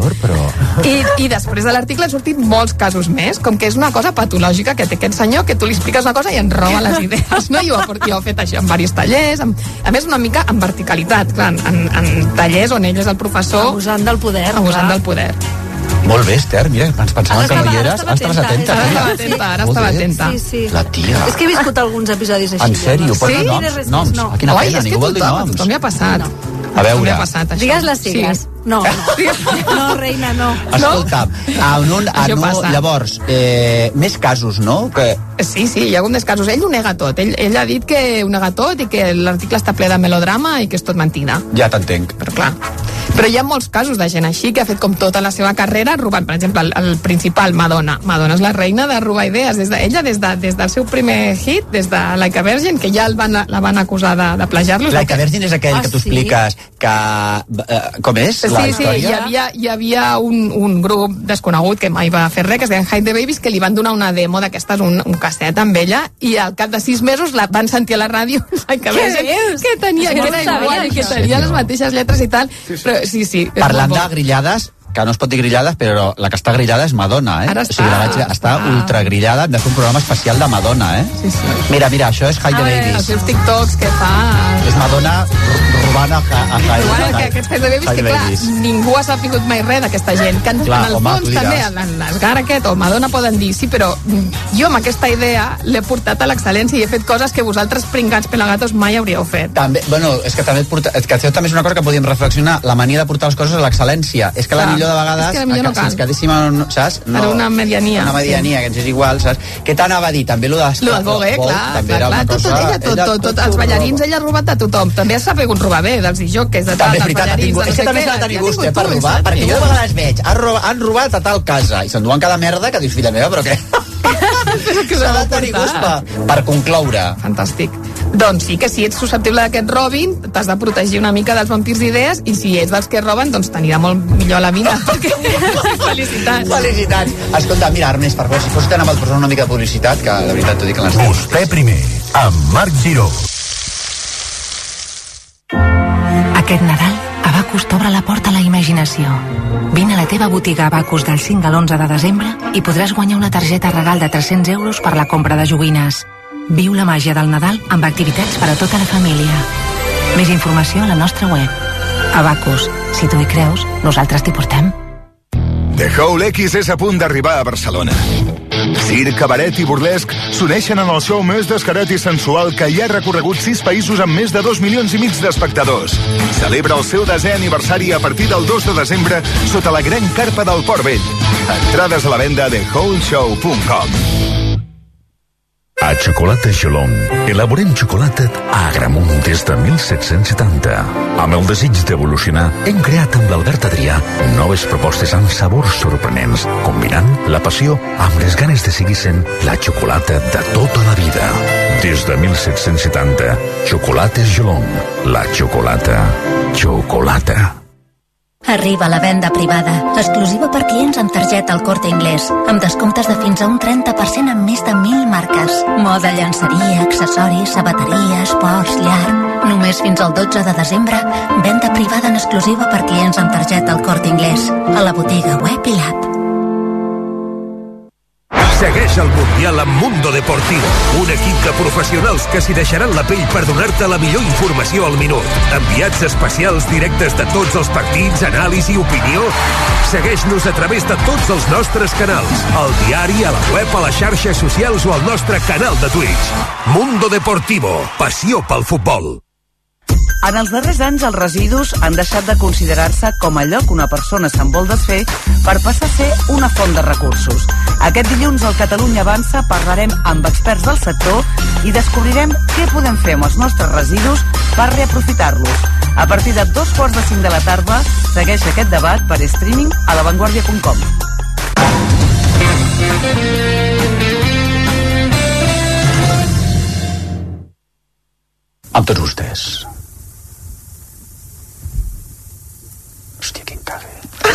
I després de l'article han sortit molts casos més, com que és una cosa patològica que té aquest senyor, que tu li expliques una cosa i en roba les idees, no? I ho ha fet això en diversos tallers, a més una mica en verticalitat, clar, en tallers on ell és el professor... Abusant del poder. Molt bé, Esther, mira, ens pensàvem que no hi eres, ara estaves atenta. Ara estava atenta. La tia. És que he viscut alguns episodis així. En sèrio? Sí? Noms? Quina pena, ningú vol dir noms. Tothom hi ha passat. A veure. Digues les sigles. No, reina, no. Escolta'm, llavors, més casos, no? Sí, hi ha hagut més casos. Ell ho nega tot. Ell ha dit que ho nega tot i que l'article està ple de melodrama i que és tot mentida. Ja t'entenc. Però clar. Però hi ha molts casos de gent així que ha fet com tota la seva carrera robant. Per exemple, el principal, Madonna. Madonna és la reina de robar idees. Ella, des del seu primer hit, des de Like a Virgin, que ja la van acusar de plagiar-los. Like a Virgin és aquell que tu expliques que... Com és? Sí, hi havia un grup desconegut que mai va fer res, que es deien Hide the Babies, que li van donar una demo d'aquestes, un casset amb ella, i al cap de 6 mesos la van sentir a la ràdio que tenia les mateixes lletres i tal. Però sí. Parlant de grillades, que no es pot dir grillades, però la que està grillada és Madonna, Ara o sigui, està ultra grillada, hem de fer un programa especial de Madonna, Sí. Mira, això és Hide the Babies. Els seus TikToks que fa... És Madonna robant a Hide. Aquests Hide the Babies, que clar, ningú ha sapigut mai res d'aquesta gent, que en el fons també, l'Asghar aquest o Madonna poden dir, sí, però jo amb aquesta idea l'he portat a l'excel·lència i he fet coses que vosaltres, pringats pelagatos, mai hauríeu fet. També, és que això també és una cosa que podíem reflexionar, la mania de portar les coses a l'excel·lència. És que la millor de vegades, si ens quedéssim saps? Era una mediania. Una mediania, que ens és igual, saps? Què t'anava a dir? També lo del Vogue, clar. Tot, els ballarins, ella ha robat de tothom. També s'ha sabut robar bé, dels disjòquers, de tal, dels ballarins... És que també s'ha de tenir gust, per robar, perquè jo de vegades veig, han robat a tal casa, i s'enduen cada merda, que dius, filla meva, però què? S'ha de tenir gust per concloure. Fantàstic. Doncs sí que si ets susceptible d'aquest robin, t'has de protegir una mica dels vampirs d'idees, i si ets dels que roben, doncs t'anirà molt millor a la vida. Felicitats. Felicitats. Escolta, mira, Ernest, per favor, si fos tan amable per una mica de publicitat, que de veritat t'ho dic en les Vostè primer, amb Marc Giró. Aquest Nadal, Abacus t'obre la porta a la imaginació. Vine a la teva botiga Abacus del 5 al 11 de desembre i podràs guanyar una targeta regal de 300 euros per la compra de joguines. Viu la màgia del Nadal amb activitats per a tota la família. Més informació a la nostra web. Abacus, si tu hi creus, nosaltres t'hi portem. The Hall X és a punt d'arribar a Barcelona. Circ, cabaret i burlesc s'uneixen en el show més descarat i sensual que ja ha recorregut 6 països amb més de 2,5 milions d'espectadors. Celebra el seu 10è aniversari a partir del 2 de desembre sota la gran carpa del Port Vell. Entrades a la venda a thehallshow.com. A Xocolata Gelong elaborem xocolata a Agramunt des de 1770. Amb el desig d'evolucionar, hem creat amb l'Albert Adrià noves propostes amb sabors sorprenents, combinant la passió amb les ganes de seguir sent la xocolata de tota la vida. Des de 1770, Xocolates Gelong. La xocolata. Xocolata. Arriba la venda privada, exclusiva per clients amb targeta El Corte Inglés, amb descomptes de fins a un 30% en més de 1.000 marques. Moda, llançeria, accessoris, sabateria, esports, llar... Només fins al 12 de desembre, venda privada en exclusiva per clients amb targeta El Corte Inglés, a la botiga web i l'app. Segueix el Mundial amb Mundo Deportivo, un equip de professionals que s'hi deixaran la pell per donar-te la millor informació al minut. Enviats especials directes de tots els partits, anàlisi i opinió. Segueix-nos a través de tots els nostres canals, al diari, a la web, a les xarxes socials o al nostre canal de Twitch. Mundo Deportivo, passió pel futbol. En els darrers anys, els residus han deixat de considerar-se com allò que una persona se'n vol desfer per passar a ser una font de recursos. Aquest dilluns al Catalunya Avança parlarem amb experts del sector i descobrirem què podem fer amb els nostres residus per reaprofitar-los. A partir de 2:45 de la tarda, segueix aquest debat per streaming a lavanguardia.com. Amb tots vostès. Hòstia, quin cague.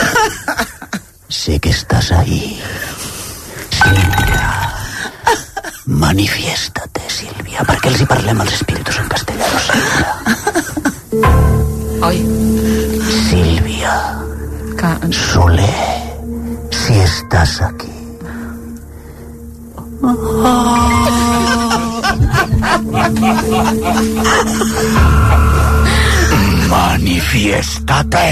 Sé que estás ahí. Sílvia. Manifiéstate, Sílvia. Per què els hi parlem als espíritus en castellano, Sílvia? Oi. Sílvia. Soler. Si estás aquí. Manifiéstate.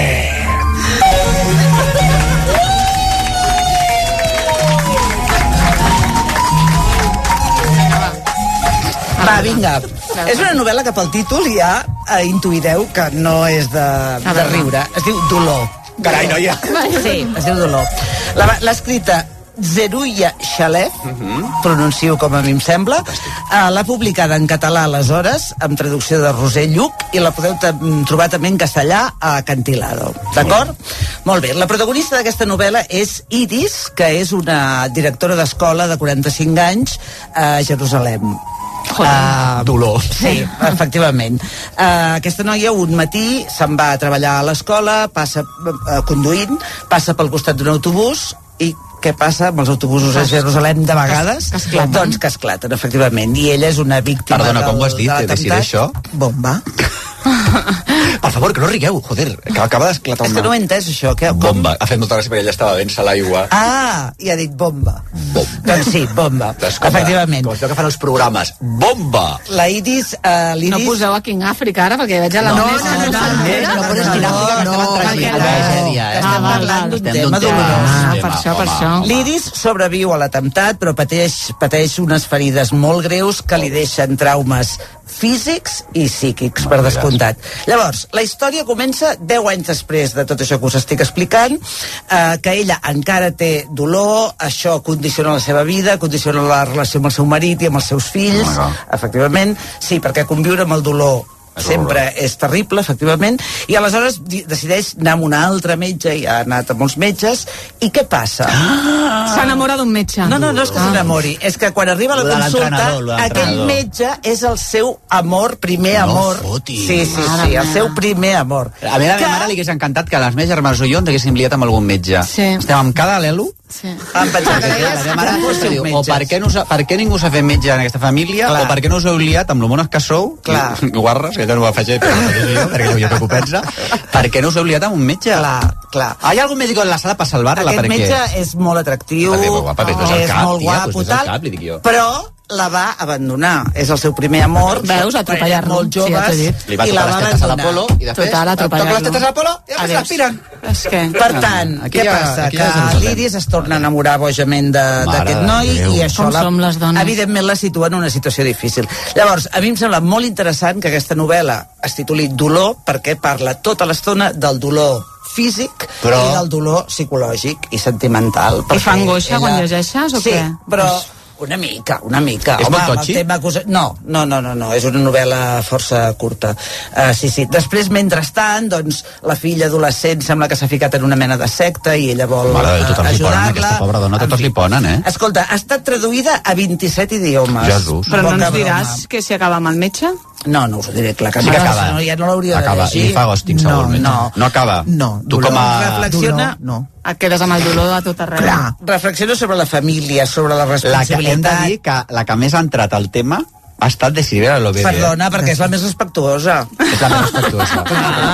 Va, vinga. És una novel·la que pel títol ja intuireu que no és de riure. Es diu Dolor. Carai, noia. Sí, es diu Dolor. L'ha escrita Zeruia Xalef, pronuncio com a mi em sembla, l'ha publicada en català aleshores, amb traducció de Roser Lluc, i la podeu trobar també en castellà a Acantilado. D'acord? Molt bé. La protagonista d'aquesta novel·la és Iris, que és una directora d'escola de 45 anys a Jerusalem. Dolor. Sí, efectivament. Aquesta noia un matí se'n va a treballar a l'escola, passa conduint, passa pel costat d'un autobús i què passa amb els autobusos a Jerusalem de vegades? Que esclaten. Doncs que esclaten, efectivament. I ella és una víctima Perdona, com ho has dit? de Decidir això? Bomba. Per favor, que no rigueu, joder, que acaba d'esclatar És que no ho he entès, això. Bomba. Ha fet molta gràcia perquè ella estava bevent-se l'aigua. I ha dit bomba. Doncs sí, bomba. Efectivament. Com que fan els programes. Bomba! La Iris... No poseu a King Àfrica ara, perquè veig a la Vanessa. No pones King Àfrica, estem parlant d'un tema dolorós. Per això. L'Iris sobreviu a l'atemptat, però pateix unes ferides molt greus que li deixen traumes físics i psíquics, per descomptat. Llavors, la història comença 10 anys després de tot això que us estic explicant, que ella encara té dolor, això condiciona la seva vida, condiciona la relació amb el seu marit i amb els seus fills, efectivament. Sí, perquè conviure amb el dolor sempre és terrible, efectivament, i aleshores decideix anar amb un altre metge, i ha anat a molts metges, i què passa? S'enamora d'un metge. No és que s'enamori, és que quan arriba a la consulta, aquell metge és el seu amor, primer amor. Sí, el seu primer amor. A mi la meva mare li hagués encantat que les meves germanes o jo ens haguéssim liat amb algun metge. Estem amb cada alelo. Em pensava que la meva mare diu, o per què ningú s'ha fet metge en aquesta família, o per què no us heu liat amb lo mones que sou, guarres, que jo no ho afegeix, perquè jo preocupets-se, per què no us heu liat amb un metge? Clar. ¿Hay algún médico en la sala per salvar-la? Aquest metge és molt atractiu, és molt guapo, però la va abandonar. És el seu primer amor. Veus, atropellar-lo. Molt joves. Li va tocar les tetes a l'Apolo i després toca les tetes a l'Apolo i després l'aspiren. Per tant, què passa? Que l'Iris es torna a enamorar bojament d'aquest noi i això, evidentment, la situa en una situació difícil. Llavors, a mi em sembla molt interessant que aquesta novel·la es tituli Dolor, perquè parla tota l'estona del dolor físic i del dolor psicològic i sentimental. I fa angoixa quan llegeixes o què? Sí, però una mica. És molt totxi? No, és una novel·la força curta. Sí. Després, mentrestant, doncs, la filla adolescent sembla que s'ha ficat en una mena de secta i ella vol ajudar-la. Aquesta pobra dona, tots li ponen, Escolta, ha estat traduïda a 27 idiomes. Jesús. Però no ens diràs que si acaba amb el metge? No us ho diré, clar que sí que acaba. Ja no l'hauria de llegir. I fa ghosting, segur, el metge. No acaba. No, tu com a... reflexiona... Et quedes amb el dolor a tot arreu. Clar, reflexiona sobre la família, sobre la responsabilitat. Hem de dir que la que més ha entrat al tema ha estat de Silvia Lobede. Perdona, perquè és la més respectuosa. És la més respectuosa.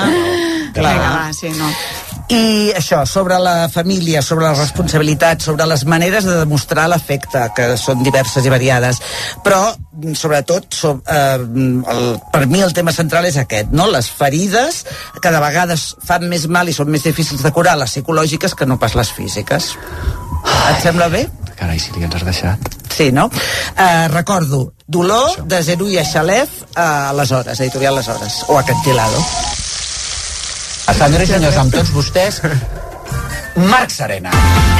Clar. Sí, no. I això, sobre la família, sobre la responsabilitat, sobre les maneres de demostrar l'afecte, que són diverses i variades, però sobretot per mi el tema central és aquest, no? Les ferides que de vegades fan més mal i són més difícils de curar, les psicològiques, que no pas les físiques. Et sembla bé? Carai, sí que ens has deixat. Sí, no? Recordo, Dolor, de Zeruia Xalef, aleshores, editorial Aleshores, o Acantilado. Senyores i senyors, amb tots vostès, Marc Serena.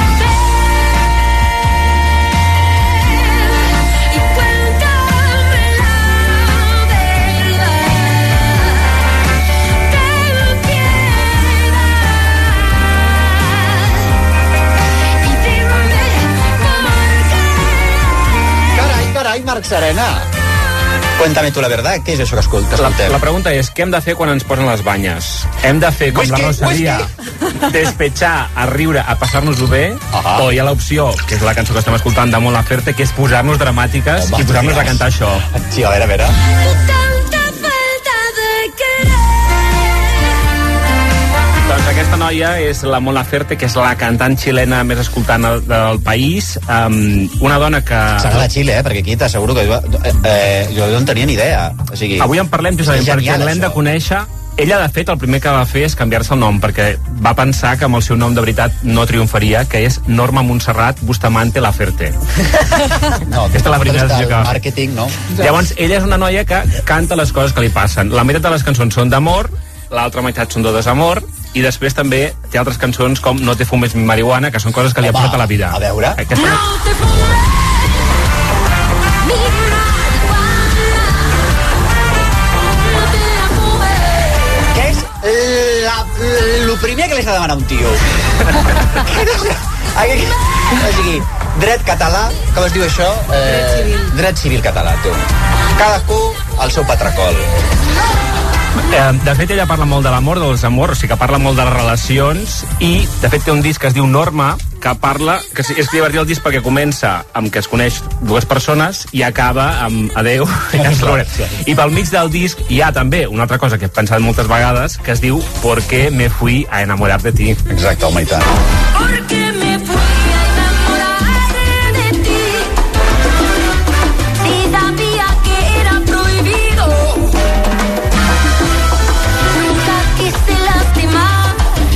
Carai, Marc Serena. Cuéntame tú la verdad, què és això que escoltes? La pregunta és, què hem de fer quan ens posen les banyes? Hem de fer com la Rosalia, despetxar, a riure, a passar-nos-ho bé, o hi ha l'opció, que és la cançó que estem escoltant de Mon Laferte, que és posar-nos dramàtiques i posar-nos a cantar això. Sí, a veure. Doncs aquesta noia és la Mon Laferte, que és la cantant xilena més escoltant del país. Una dona que... Serà de Xile, perquè aquí t'asseguro que jo no en tenia ni idea. O sigui, avui en parlem justament perquè l'hem de conèixer. Ella, de fet, el primer que va fer és canviar-se el nom, perquè va pensar que amb el seu nom de veritat no triomfaria, que és Norma Montserrat Bustamante Laferte. No, aquesta és la primera decisió que va fer. Màrqueting, no? Llavors, ella és una noia que canta les coses que li passen. La meitat de les cançons són d'amor, l'altra meitat són de desamor, i després també té altres cançons com No te fumes mi marihuana, que són coses que li ha posat a la vida. A veure. Aquesta... No te fumes mi marihuana. Què és el primer que li s'ha de demanar a un tio? O sigui, dret català, com es diu això? Dret civil català, tu. Cadascú al seu patracol. De fet, ella parla molt de l'amor, del desamor, o sigui que parla molt de les relacions, i de fet té un disc que es diu Norma, que parla, que és divertit el disc perquè comença amb que es coneix dues persones i acaba amb adeu, i pel mig del disc hi ha també una altra cosa que he pensat moltes vegades, que es diu ¿Por qué me fui a enamorar de ti? Exacte, home, i tant. ¿Por qué me fui a enamorar de ti? Si sabía que era prohibido. Nunca quise lastimar.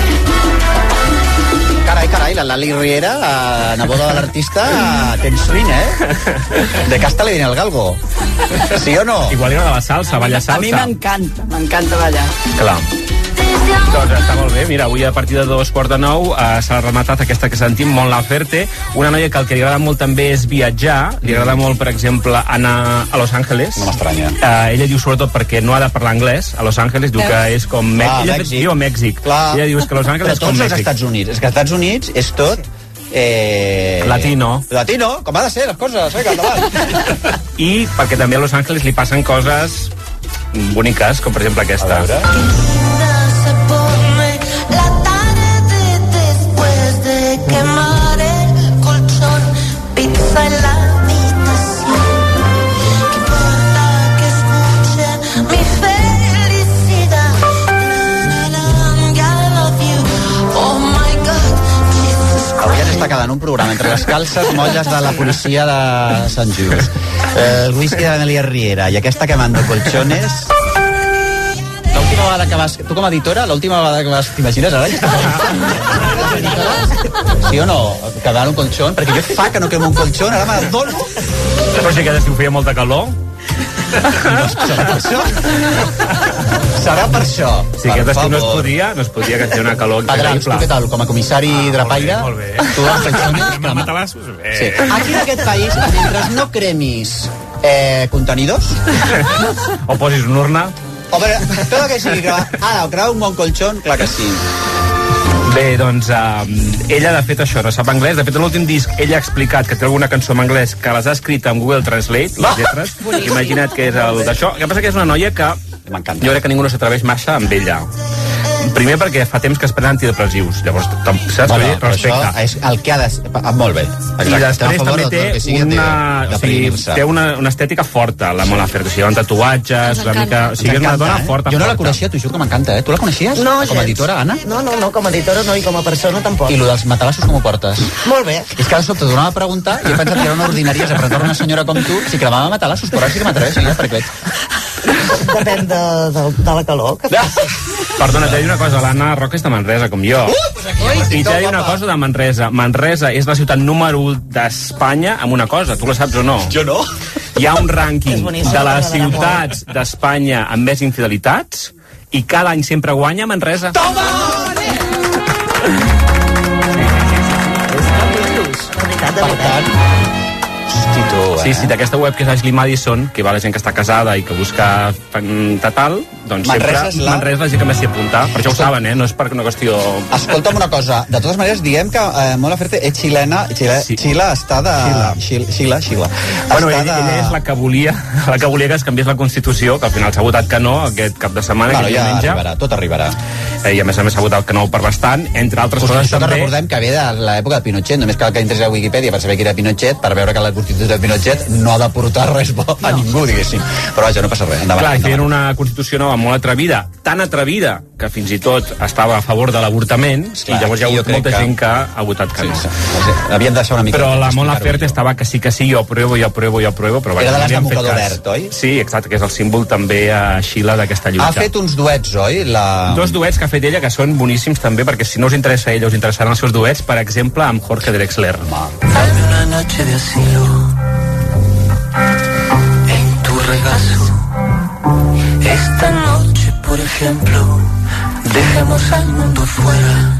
Carai, la Lali Riera, neboda de l'artista, tens swing, De casta le viene el galgo. ¿Sí o no? Igual era de la salsa, balla salsa. A mi m'encanta ballar. Clar. Doncs està molt bé. Mira, avui a partir de 8:45 s'ha rematat aquesta que sentim, Mon Laferte, una noia que el que li agrada molt també és viatjar. Li agrada molt, per exemple, anar a Los Angeles. No m'estranya. Ella diu sobretot perquè no ha de parlar anglès a Los Angeles, diu que és com ella viu a Mèxic. Ella diu que Los Angeles és com Mèxic. Però tots els Estats Units. És que als Estats Units és tot... Latino, com ha de ser les coses, vinga, endavant. I perquè també a Los Angeles li passen coses boniques, com per exemple aquesta. A veure. Se pone la tarde después de quemar el colchón, pizza en la habitación. ¿Qué importa que escuche mi felicidad? I love you, oh my God, Jesus Christ. Avui ens està quedant un programa entre les calces molles de la policia de Sant Just, el whisky de l'Amelia Riera i aquesta quemando colchones. L'última vegada que vas... Tu com a editora, l'última vegada que vas... T'imagines ara? Sí o no? Quemar un colchón? Perquè jo fa que no quemo un colchón, ara me dono... Però si que feia molta calor. Serà per això? Serà per això? Sí, aquest estiu no es podia que feia una calor increïble. Padrals, tu què tal? Com a comissari drapaire? Molt bé. Tu els colchones... Matalassos? Bé. Sí. Aquí en aquest país, mentre no cremis contenidors... O posis una urna... O veure, tot el que sigui crear un bon colchón, clar que sí. Bé, doncs, ella de fet això, no sap anglès. De fet, en l'últim disc ella ha explicat que té alguna cançó en anglès que les ha escrit amb Google Translate, les lletres. Imagina't que és el d'això. El que passa que és una noia que jo crec que ningú no s'atreveix massa amb ella. Primer perquè fa temps que es prenen antidepressius, llavors, saps? Bueno, això és el que ha de... Molt bé. Exacte. I després també té una estètica forta, la Mon Laferte. O sigui, amb tatuatges, una mica... O sigui, és una dona forta. Jo no la coneixia, t'ho juro que m'encanta, Tu la coneixies? No, com a editora, Anna? No, com a editora no, i com a persona tampoc. I lo dels matalassos com ho portes? Molt bé. És que ara sobte donava a preguntar i he pensat que era una ordinària de presentar una senyora com tu, si cremava matalassos, però ara sí que m'atreveixo, perquè veig. Depèn de la calor que faci. Perdona, t'he dit una cosa, l'Anna Roca és de Manresa, com jo. I t'he dit una cosa de Manresa. Manresa és la ciutat número 1 d'Espanya amb una cosa, tu la saps o no? Jo no. Hi ha un rànquing de les ciutats d'Espanya amb més infidelitats i cada any sempre guanya Manresa. Toma! Per tant... Sí, d'aquesta web que és Ashley Madison, que va la gent que està casada i que busca tal, doncs Manresa sempre Manresa la gent que més s'hi apunta. Per això ho saben, no és per una qüestió... Escolta'm una cosa, de totes maneres diem que Mon Laferte és xilena, Xila està de... Xila. Bueno, ella és la que volia que es canviés la Constitució, que al final s'ha votat que no aquest cap de setmana. Bueno, ja arribarà, tot arribarà. I a més s'ha votat que no per bastant, entre altres coses també... Que recordem que ve de l'època de Pinochet, només cal que entres a Wikipedia per saber qui era Pinochet, per veure que la Constitució de Pinochet no ha de portar res bo a ningú, diguéssim. Però vaja, no passa res, endavant. Clar, feien una Constitució nova molt atrevida, tan atrevida que fins i tot estava a favor de l'avortament, i llavors hi ha hagut molta gent que ha votat que no. Havien de deixar una mica... Però la Mon Laferte estava que sí, jo apruebo, però... Era de les de mocador verd, oi? Sí, exacte, que és el símbol també a Xila d'aquesta lluita. Ha fet uns duets, oi? Dos duets que ha fet ella que són boníssims també, perquè si no us interessa ella, us interessaran els seus duets, per exemple, amb Jorge Drexler. Dame una noche de asilo en tu regazo. Esta noche, por ejemplo, dejemos al mundo fuera.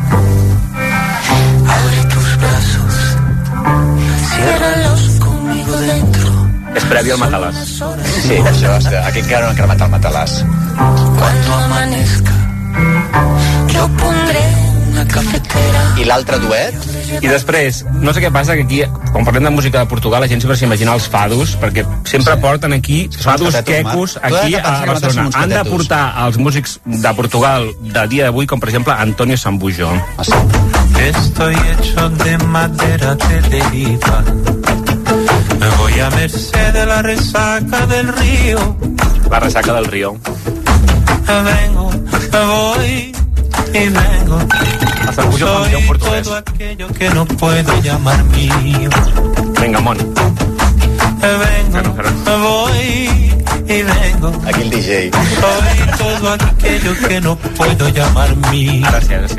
Abre tus brazos, ciérralos conmigo dentro. És previ al matalàs. Sí, això, aquí encara no han cremat el matalàs. Cuando amanezca, yo pondré una cafetera. I l'altre duet? I després, no sé què passa, que aquí, quan parlem de música de Portugal, la gent sempre s'imagina els fados, perquè sempre porten aquí fados quecos, aquí a Barcelona. Han de portar els músics de Portugal de dia d'avui, com per exemple Antonio Sambujo. Estoy hecho de madera de deriva. Me voy a merced de la resaca del río. La resaca del río. Vengo, me voy y vengo. Soy todo aquello que no puedo llamar mío. Venga, Mon. Vengo, me voy y vengo. Aquí el DJ. Soy todo aquello que no puedo llamar mío. Ara sí.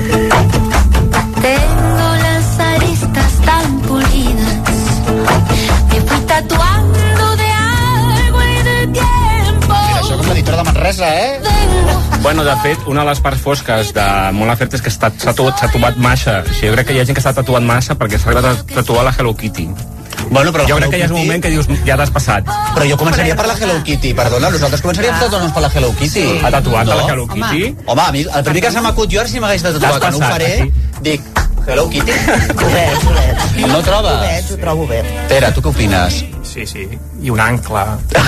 Tengo las aristas tan pulidas. Me fui tatuando de agua y de tiempo. Mira, això com l'editora de Manresa, Vengo Bueno, de fet, una de les parts fosques de Mon Laferte és que s'ha tatuat massa. O sigui, jo crec que hi ha gent que s'ha tatuat massa perquè s'ha arribat a tatuar la Hello Kitty. Bueno, però jo crec que ja és un moment que dius, ja t'has passat. Però jo començaria per la Hello Kitty, perdona, nosaltres començaríem tatuant-nos per la Hello Kitty. A tatuar-te la Hello Kitty? Home, a mi, el primer que se m'acut jo, ara si m'hagués de tatuar, que no ho faré, dic, Hello Kitty? Ho veig. No trobes? Ho trobo bé. Pere, tu què opines? Sí, i un ancla.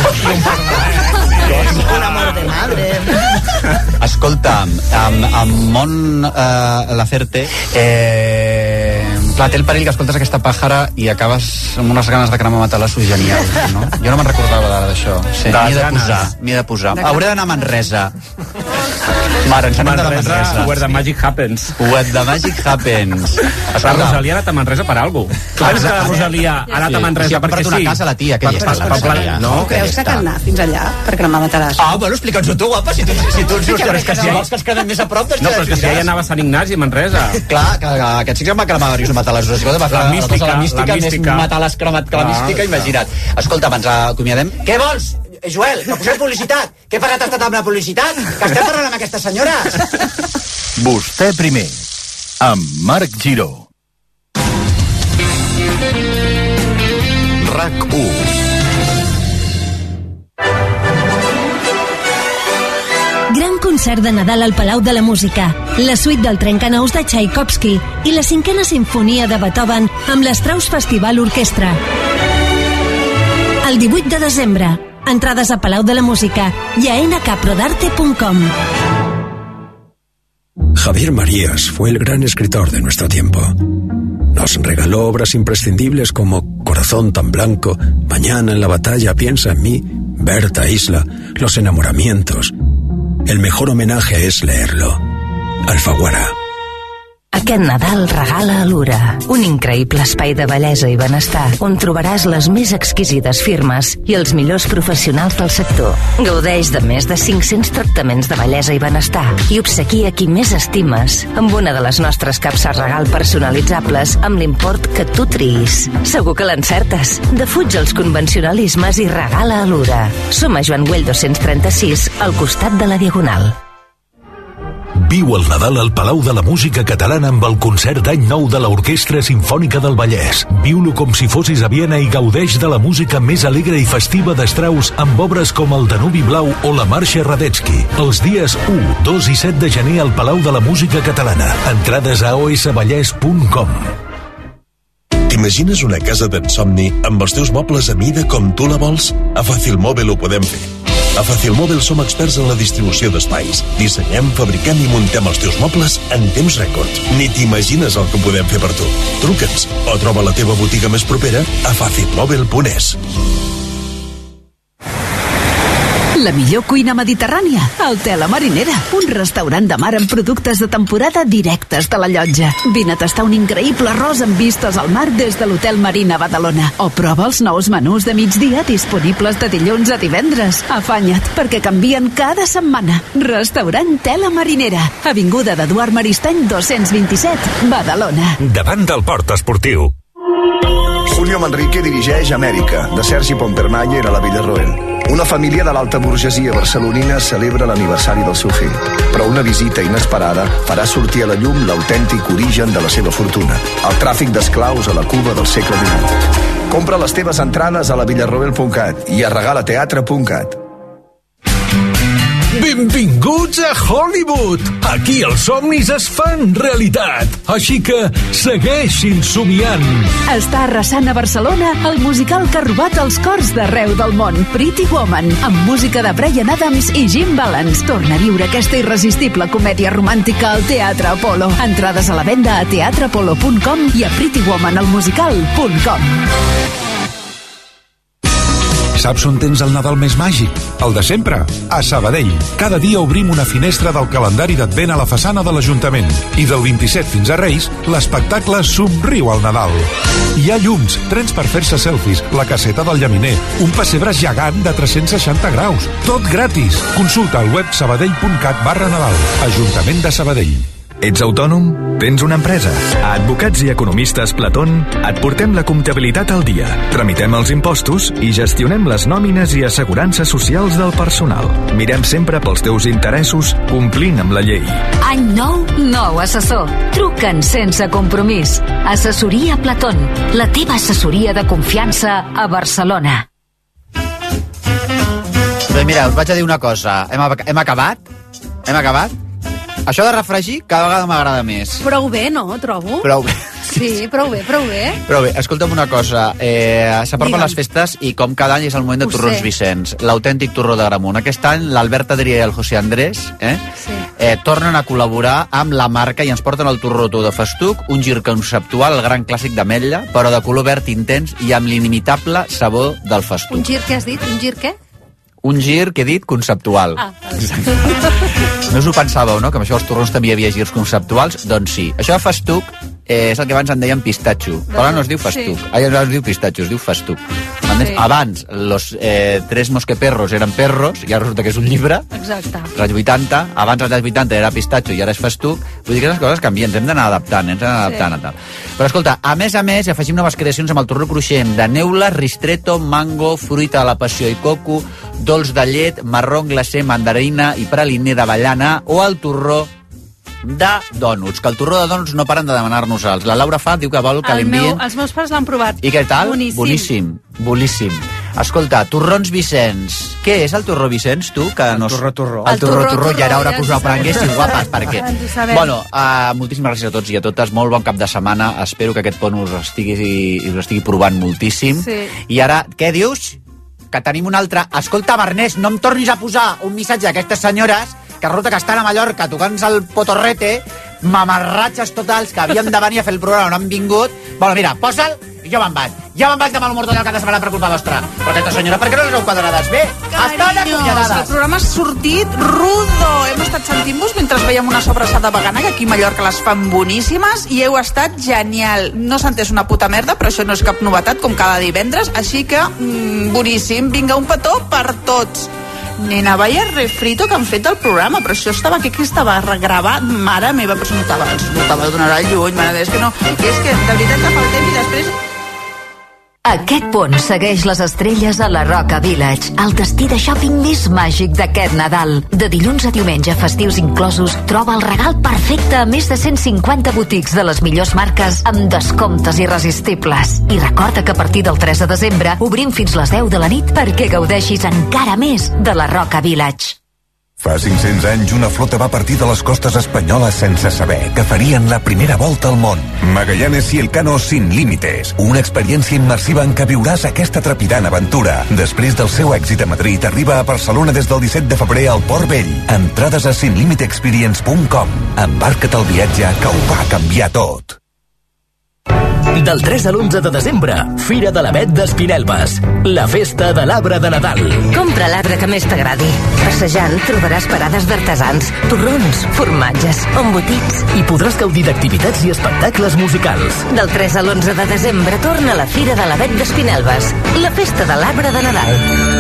Un amor de madre. Escolta'm, amb Mon Laferte, clar, té el perill que escoltes aquesta pàjara i acabes amb unes ganes de cremar matalassos genials, no? Jo no me'n recordava d'això. Sí, m'hi he de posar. Hauré d'anar a Manresa. Mare, ens anem de Manresa. Where the magic happens. Where the magic happens. La Rosalia ha anat a Manresa per alguna cosa. Tu penses que la Rosalia ha anat a Manresa perquè sí? una casa a la tia, que hi està. No, creus que cal anar fins allà per cremar matalassos? Ah, bueno, explica'ns-ho tu, guapa, si tu ens dius que si vols que es quedem més a prop, doncs no, però és que si ella anava a Sant Ignasi, a Manresa. Clar, que aquest sí que em va cremar diversos matalassos. La mística, més matalàs cremat que la mística, imagina't. Escolta, ens acomiadem. Què vols? Joel, que posem publicitat. Què pagat has estat amb la publicitat? Que estem parlant amb aquestes senyores. Vostè primer, amb Marc Giró. RAC1. Gran concert de Nadal al Palau de la Música, la suite del Trencanous de Tchaikovsky i la 5a sinfonia de Beethoven amb l'Strauss Festival Orquestra. El 18 de desembre, entrades a Palau de la Música i a nkprodarte.com. Javier Marías fue el gran escritor de nuestro tiempo. Nos regaló obras imprescindibles como Corazón tan blanco, Mañana en la batalla, Piensa en mí, Berta Isla, Los enamoramientos. El mejor homenaje es leerlo. Alfaguara. Aquest Nadal regala a l'Ura, un increïble espai de bellesa i benestar on trobaràs les més exquisides firmes i els millors professionals del sector. Gaudeix de més de 500 tractaments de bellesa i benestar i obsequia qui més estimes amb una de les nostres capses regal personalitzables amb l'import que tu triïs. Segur que l'encertes. Defuig els convencionalismes i regala a l'Ura. Som a Joan Güell 236, al costat de la Diagonal. Viu el Nadal al Palau de la Música Catalana amb el concert d'any nou de l'Orquestra Simfònica del Vallès. Viu-lo com si fossis a Viena i gaudeix de la música més alegre i festiva d'Strauss amb obres com el Danubi Blau o la Marxa Radetzky. Els dies 1, 2 i 7 de gener al Palau de la Música Catalana. Entrades a osvallès.com. T'imagines una casa d'ensomni amb els teus mobles a mida com tu la vols? A Fàcil Mòbil ho podem fer. A Fàcil Mòbil som experts en la distribució d'espais. Dissenyem, fabriquem i muntem els teus mobles en temps rècord. Ni t'imagines el que podem fer per tu. Truca'ns o troba la teva botiga més propera a facilmobil.es. La millor cuina mediterrània, al Tela Marinera, un restaurant de mar amb productes de temporada directes de la llotja. Vine a tastar un increïble arròs amb vistes al mar des de l'Hotel Marina Badalona. O prova els nous menús de migdia disponibles de dilluns a divendres. Afanya't, perquè canvien cada setmana. Restaurant Tela Marinera, avinguda d'Eduard Maristany 227, Badalona. Davant del port esportiu. Julio Manrique dirigeix Amèrica, de Sergi Pompermayer a la Villarroel. Una família de l'alta burgesia barcelonina celebra l'aniversari del seu fill, però una visita inesperada farà sortir a la llum l'autèntic origen de la seva fortuna, el tràfic d'esclaus a la Cuba del segle XIX. Compra les teves entrades a la villarroel.cat i a regalateatre.cat. Benvinguts a Hollywood! Aquí els somnis es fan realitat. Així que segueixin somiant. Està arrasant a Barcelona el musical que ha robat els cors d'arreu del món, Pretty Woman, amb música de Bryan Adams i Jim Valance. Torna a viure aquesta irresistible comèdia romàntica al Teatre Apolo. Entrades a la venda a teatreapolo.com i a prettywomanalmusical.com. Saps on tens el Nadal més màgic? El de sempre, a Sabadell. Cada dia obrim una finestra del calendari d'Advent a la façana de l'Ajuntament. I del 27 fins a Reis, l'espectacle Somriu al Nadal. Hi ha llums, trens per fer-se selfies, la caseta del llaminer, un pessebre gegant de 360 graus. Tot gratis. Consulta al web sabadell.cat/Nadal. Ajuntament de Sabadell. Ets autònom? Tens una empresa? A Advocats i Economistes Platón et portem la comptabilitat al dia, tramitem els impostos i gestionem les nòmines i assegurances socials del personal. Mirem sempre pels teus interessos, complint amb la llei. Any nou, nou assessor. Truca'ns sense compromís. Assessoria Platón, la teva assessoria de confiança a Barcelona. Bé, mira, us vaig a dir una cosa. Hem acabat? Hem acabat? Això de refregir cada vegada m'agrada més. Prou bé, no? Trobo. Prou bé. Sí, prou bé, prou bé. Però bé, escolta'm una cosa. S'apropen les festes i com cada any és el moment de torrons Vicenç. L'autèntic torró d'Agramunt. Aquest any l'Albert Adrià i el José Andrés tornen a col·laborar amb la marca i ens porten el torró tou de festuc, un gir conceptual, el gran clàssic d'ametlla, però de color verd intens i amb l'inimitable sabor del festuc. Un gir, què has dit? Un gir què? Un gir, que he dit, conceptual. No us ho pensàveu, no?, que amb això els torrons també hi havia girs conceptuals? Doncs sí. Això de festuc és el que abans en deien pistatxo, però ara no es diu festuc. Ara es diu pistatxo, es diu festuc. Abans, los tres mosqueperros eren perros, i ara resulta que és un llibre. Exacte. Als anys 80, abans als anys 80 era pistatxo i ara és festuc. Vull dir que les coses canvien, ens hem d'anar adaptant, a tal. Però escolta, a més, afegim noves creacions amb el torró cruixent de neula, ristretto, mango, fruita de la passió i coco, dolç de llet, marró glacé, mandarina i praliner d'avellana, o el torró de dònuts, que el torró de dònuts no paren de demanar-nos-els. La Laura diu que vol que l'envien. Els meus pares l'han provat. I què tal? Boníssim. Escolta, torrons Vicenç. Què és el torró Vicenç, tu? El torró. El torró, ja era hora que us ho aprenguéssiu, guapes, perquè... Bueno, moltíssimes gràcies a tots i a totes, molt bon cap de setmana, espero que aquest pont us estigui provant moltíssim. Sí. I ara, què dius? Que tenim un altre... Escolta, Bernès, no em tornis a posar un missatge d'aquestes senyores que resulta que estan a Mallorca tocant-se el potorrete, mamarratxes totals que havien de venir a fer el programa, no han vingut. Bueno, mira, posa'l i jo me'n vaig. Ja me'n vaig de mal humor tot el cap de setmana per culpa vostra. Però aquesta senyora, per què no les heu quadrades bé? Estan acomiadades. El programa ha sortit rudo. Hem estat sentint-vos mentre veiem una sobrassada vegana, que aquí a Mallorca les fan boníssimes, i heu estat genial. No s'ha entès una puta merda, però això no és cap novetat, com cada divendres, així que boníssim. Vinga, un petó per tots. Nena, vaya refrito que han fet del programa, però això estava aquí, que estava regravat, mare meva, però notava donar al lluny, mare, és que no, és que de veritat que fa el temps i després... Aquest pont segueix les estrelles a la Roca Village, el destí de shopping més màgic d'aquest Nadal. De dilluns a diumenge, festius inclosos, troba el regal perfecte a més de 150 botics de les millors marques amb descomptes irresistibles. I recorda que a partir del 3 de desembre obrim fins les 10 de la nit perquè gaudeixis encara més de la Roca Village. Fa 500 anys una flota va partir de les costes espanyoles sense saber que farien la primera volta al món. Magallanes y Elcano sin límites. Una experiència immersiva en què viuràs aquesta trepidant aventura. Després del seu èxit a Madrid, arriba a Barcelona des del 17 de febrer al Port Vell. Entrades a sinlimitexperience.com. Embarca't al viatge que ho va canviar tot. Del 3 a l'11 de desembre, Fira de l'Avet d'Espinelves, la festa de l'arbre de Nadal. Compra l'arbre que més t'agradi. Passejant trobaràs parades d'artesans, torrons, formatges, embotits. I podràs gaudir d'activitats i espectacles musicals. Del 3 a l'11 de desembre torna la Fira de l'Avet d'Espinelves, la festa de l'arbre de Nadal.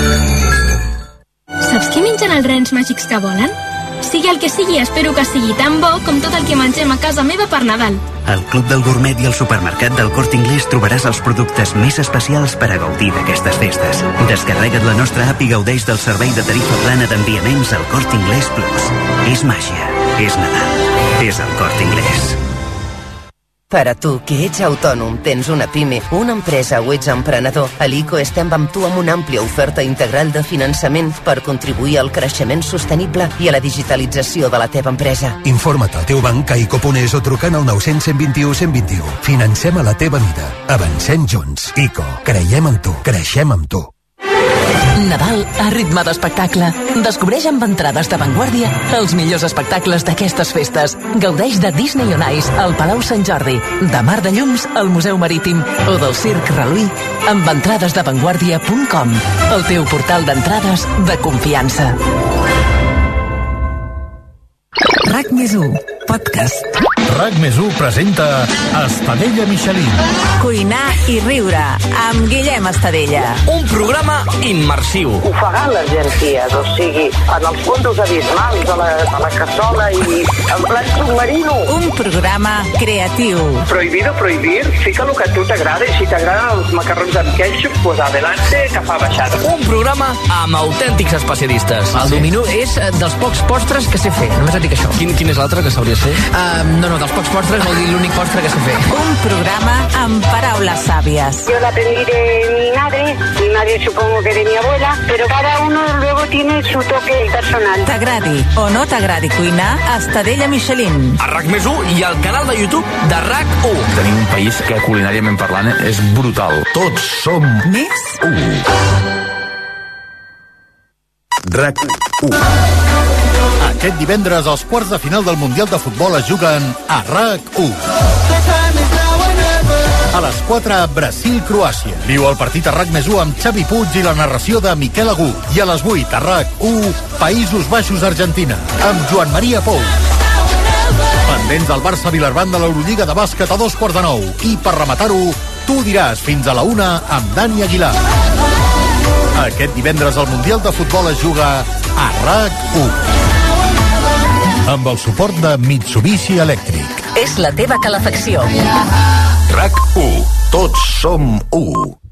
Saps què mengen els rens màgics que volen? Sigui el que sigui, espero que sigui tan bo com tot el que mengem a casa meva per Nadal. Al Club del Gourmet i al supermercat del Corte Inglés trobaràs els productes més especials per a gaudir d'aquestes festes. Descarrega't la nostra app i gaudeix del servei de tarifa plana d'enviaments al Corte Inglés Plus. És màgia, és Nadal, és el Corte Inglés. Per a tu, que ets autònom, tens una pime, una empresa o ets emprenedor, a l'ICO estem amb tu amb una àmplia oferta integral de finançament per contribuir al creixement sostenible i a la digitalització de la teva empresa. Informa't al teu banc a ICO.es o trucant al 900 121 121. Financem a la teva mida. Avancem junts. ICO. Creiem en tu. Creixem amb tu. Nadal a ritme d'espectacle. Descobreix amb entrades d'avantguàrdia els millors espectacles d'aquestes festes. Gaudeix de Disney on Ice al Palau Sant Jordi, de Mar de Llums al Museu Marítim o del Circ Reluí amb entrades d'avantguàrdia.com, el teu portal d'entrades de confiança. RAC+1 Podcast. RAC+1 presenta Estadella Michelin. Cuinar i riure amb Guillem Estadella. Un programa immersiu. Ofegar les llenties, o sigui, en els fondos abismals de la cassola i en plan submarino. Un programa creatiu. Prohibido prohibir, fica el que a tu t'agrada i si t'agraden els macarrons amb ketchup, pues adelante, que fa baixada. Un programa amb autèntics especialistes. El dominó és dels pocs postres que sé fer, només et dic això. Quin és l'altre que sabries fer? No, dels pocs postres vol dir l'únic postre que sé fer. Un programa amb paraules sàvies. Yo la aprendí de mi madre supongo que de mi abuela, pero cada uno luego tiene su toque personal. T'agradi o no t'agradi cuinar, Estadella Michelin. A RAC+1 i al canal de YouTube de RAC1. Tenim un país que culinàriament parlant és brutal. Tots som més 1. RAC1. Aquest divendres els quarts de final del Mundial de Futbol es juguen a RAC1. A les 4, Brasil-Croàcia. Viu el partit a RAC+1 amb Xavi Puig i la narració de Miquel Agut. I a les 8, a RAC1, Països Baixos-Argentina, amb Joan Maria Pou. Pendents del Barça-Vilarban de l'Eurolliga de bàsquet a 9:15. I per rematar-ho, tu diràs fins a la 1 amb Dani Aguilar. Aquest divendres el Mundial de Futbol es juga a RAC1. Amb el suport de Mitsubishi Elèctric. És la teva calefacció. RAC1. Tots som 1.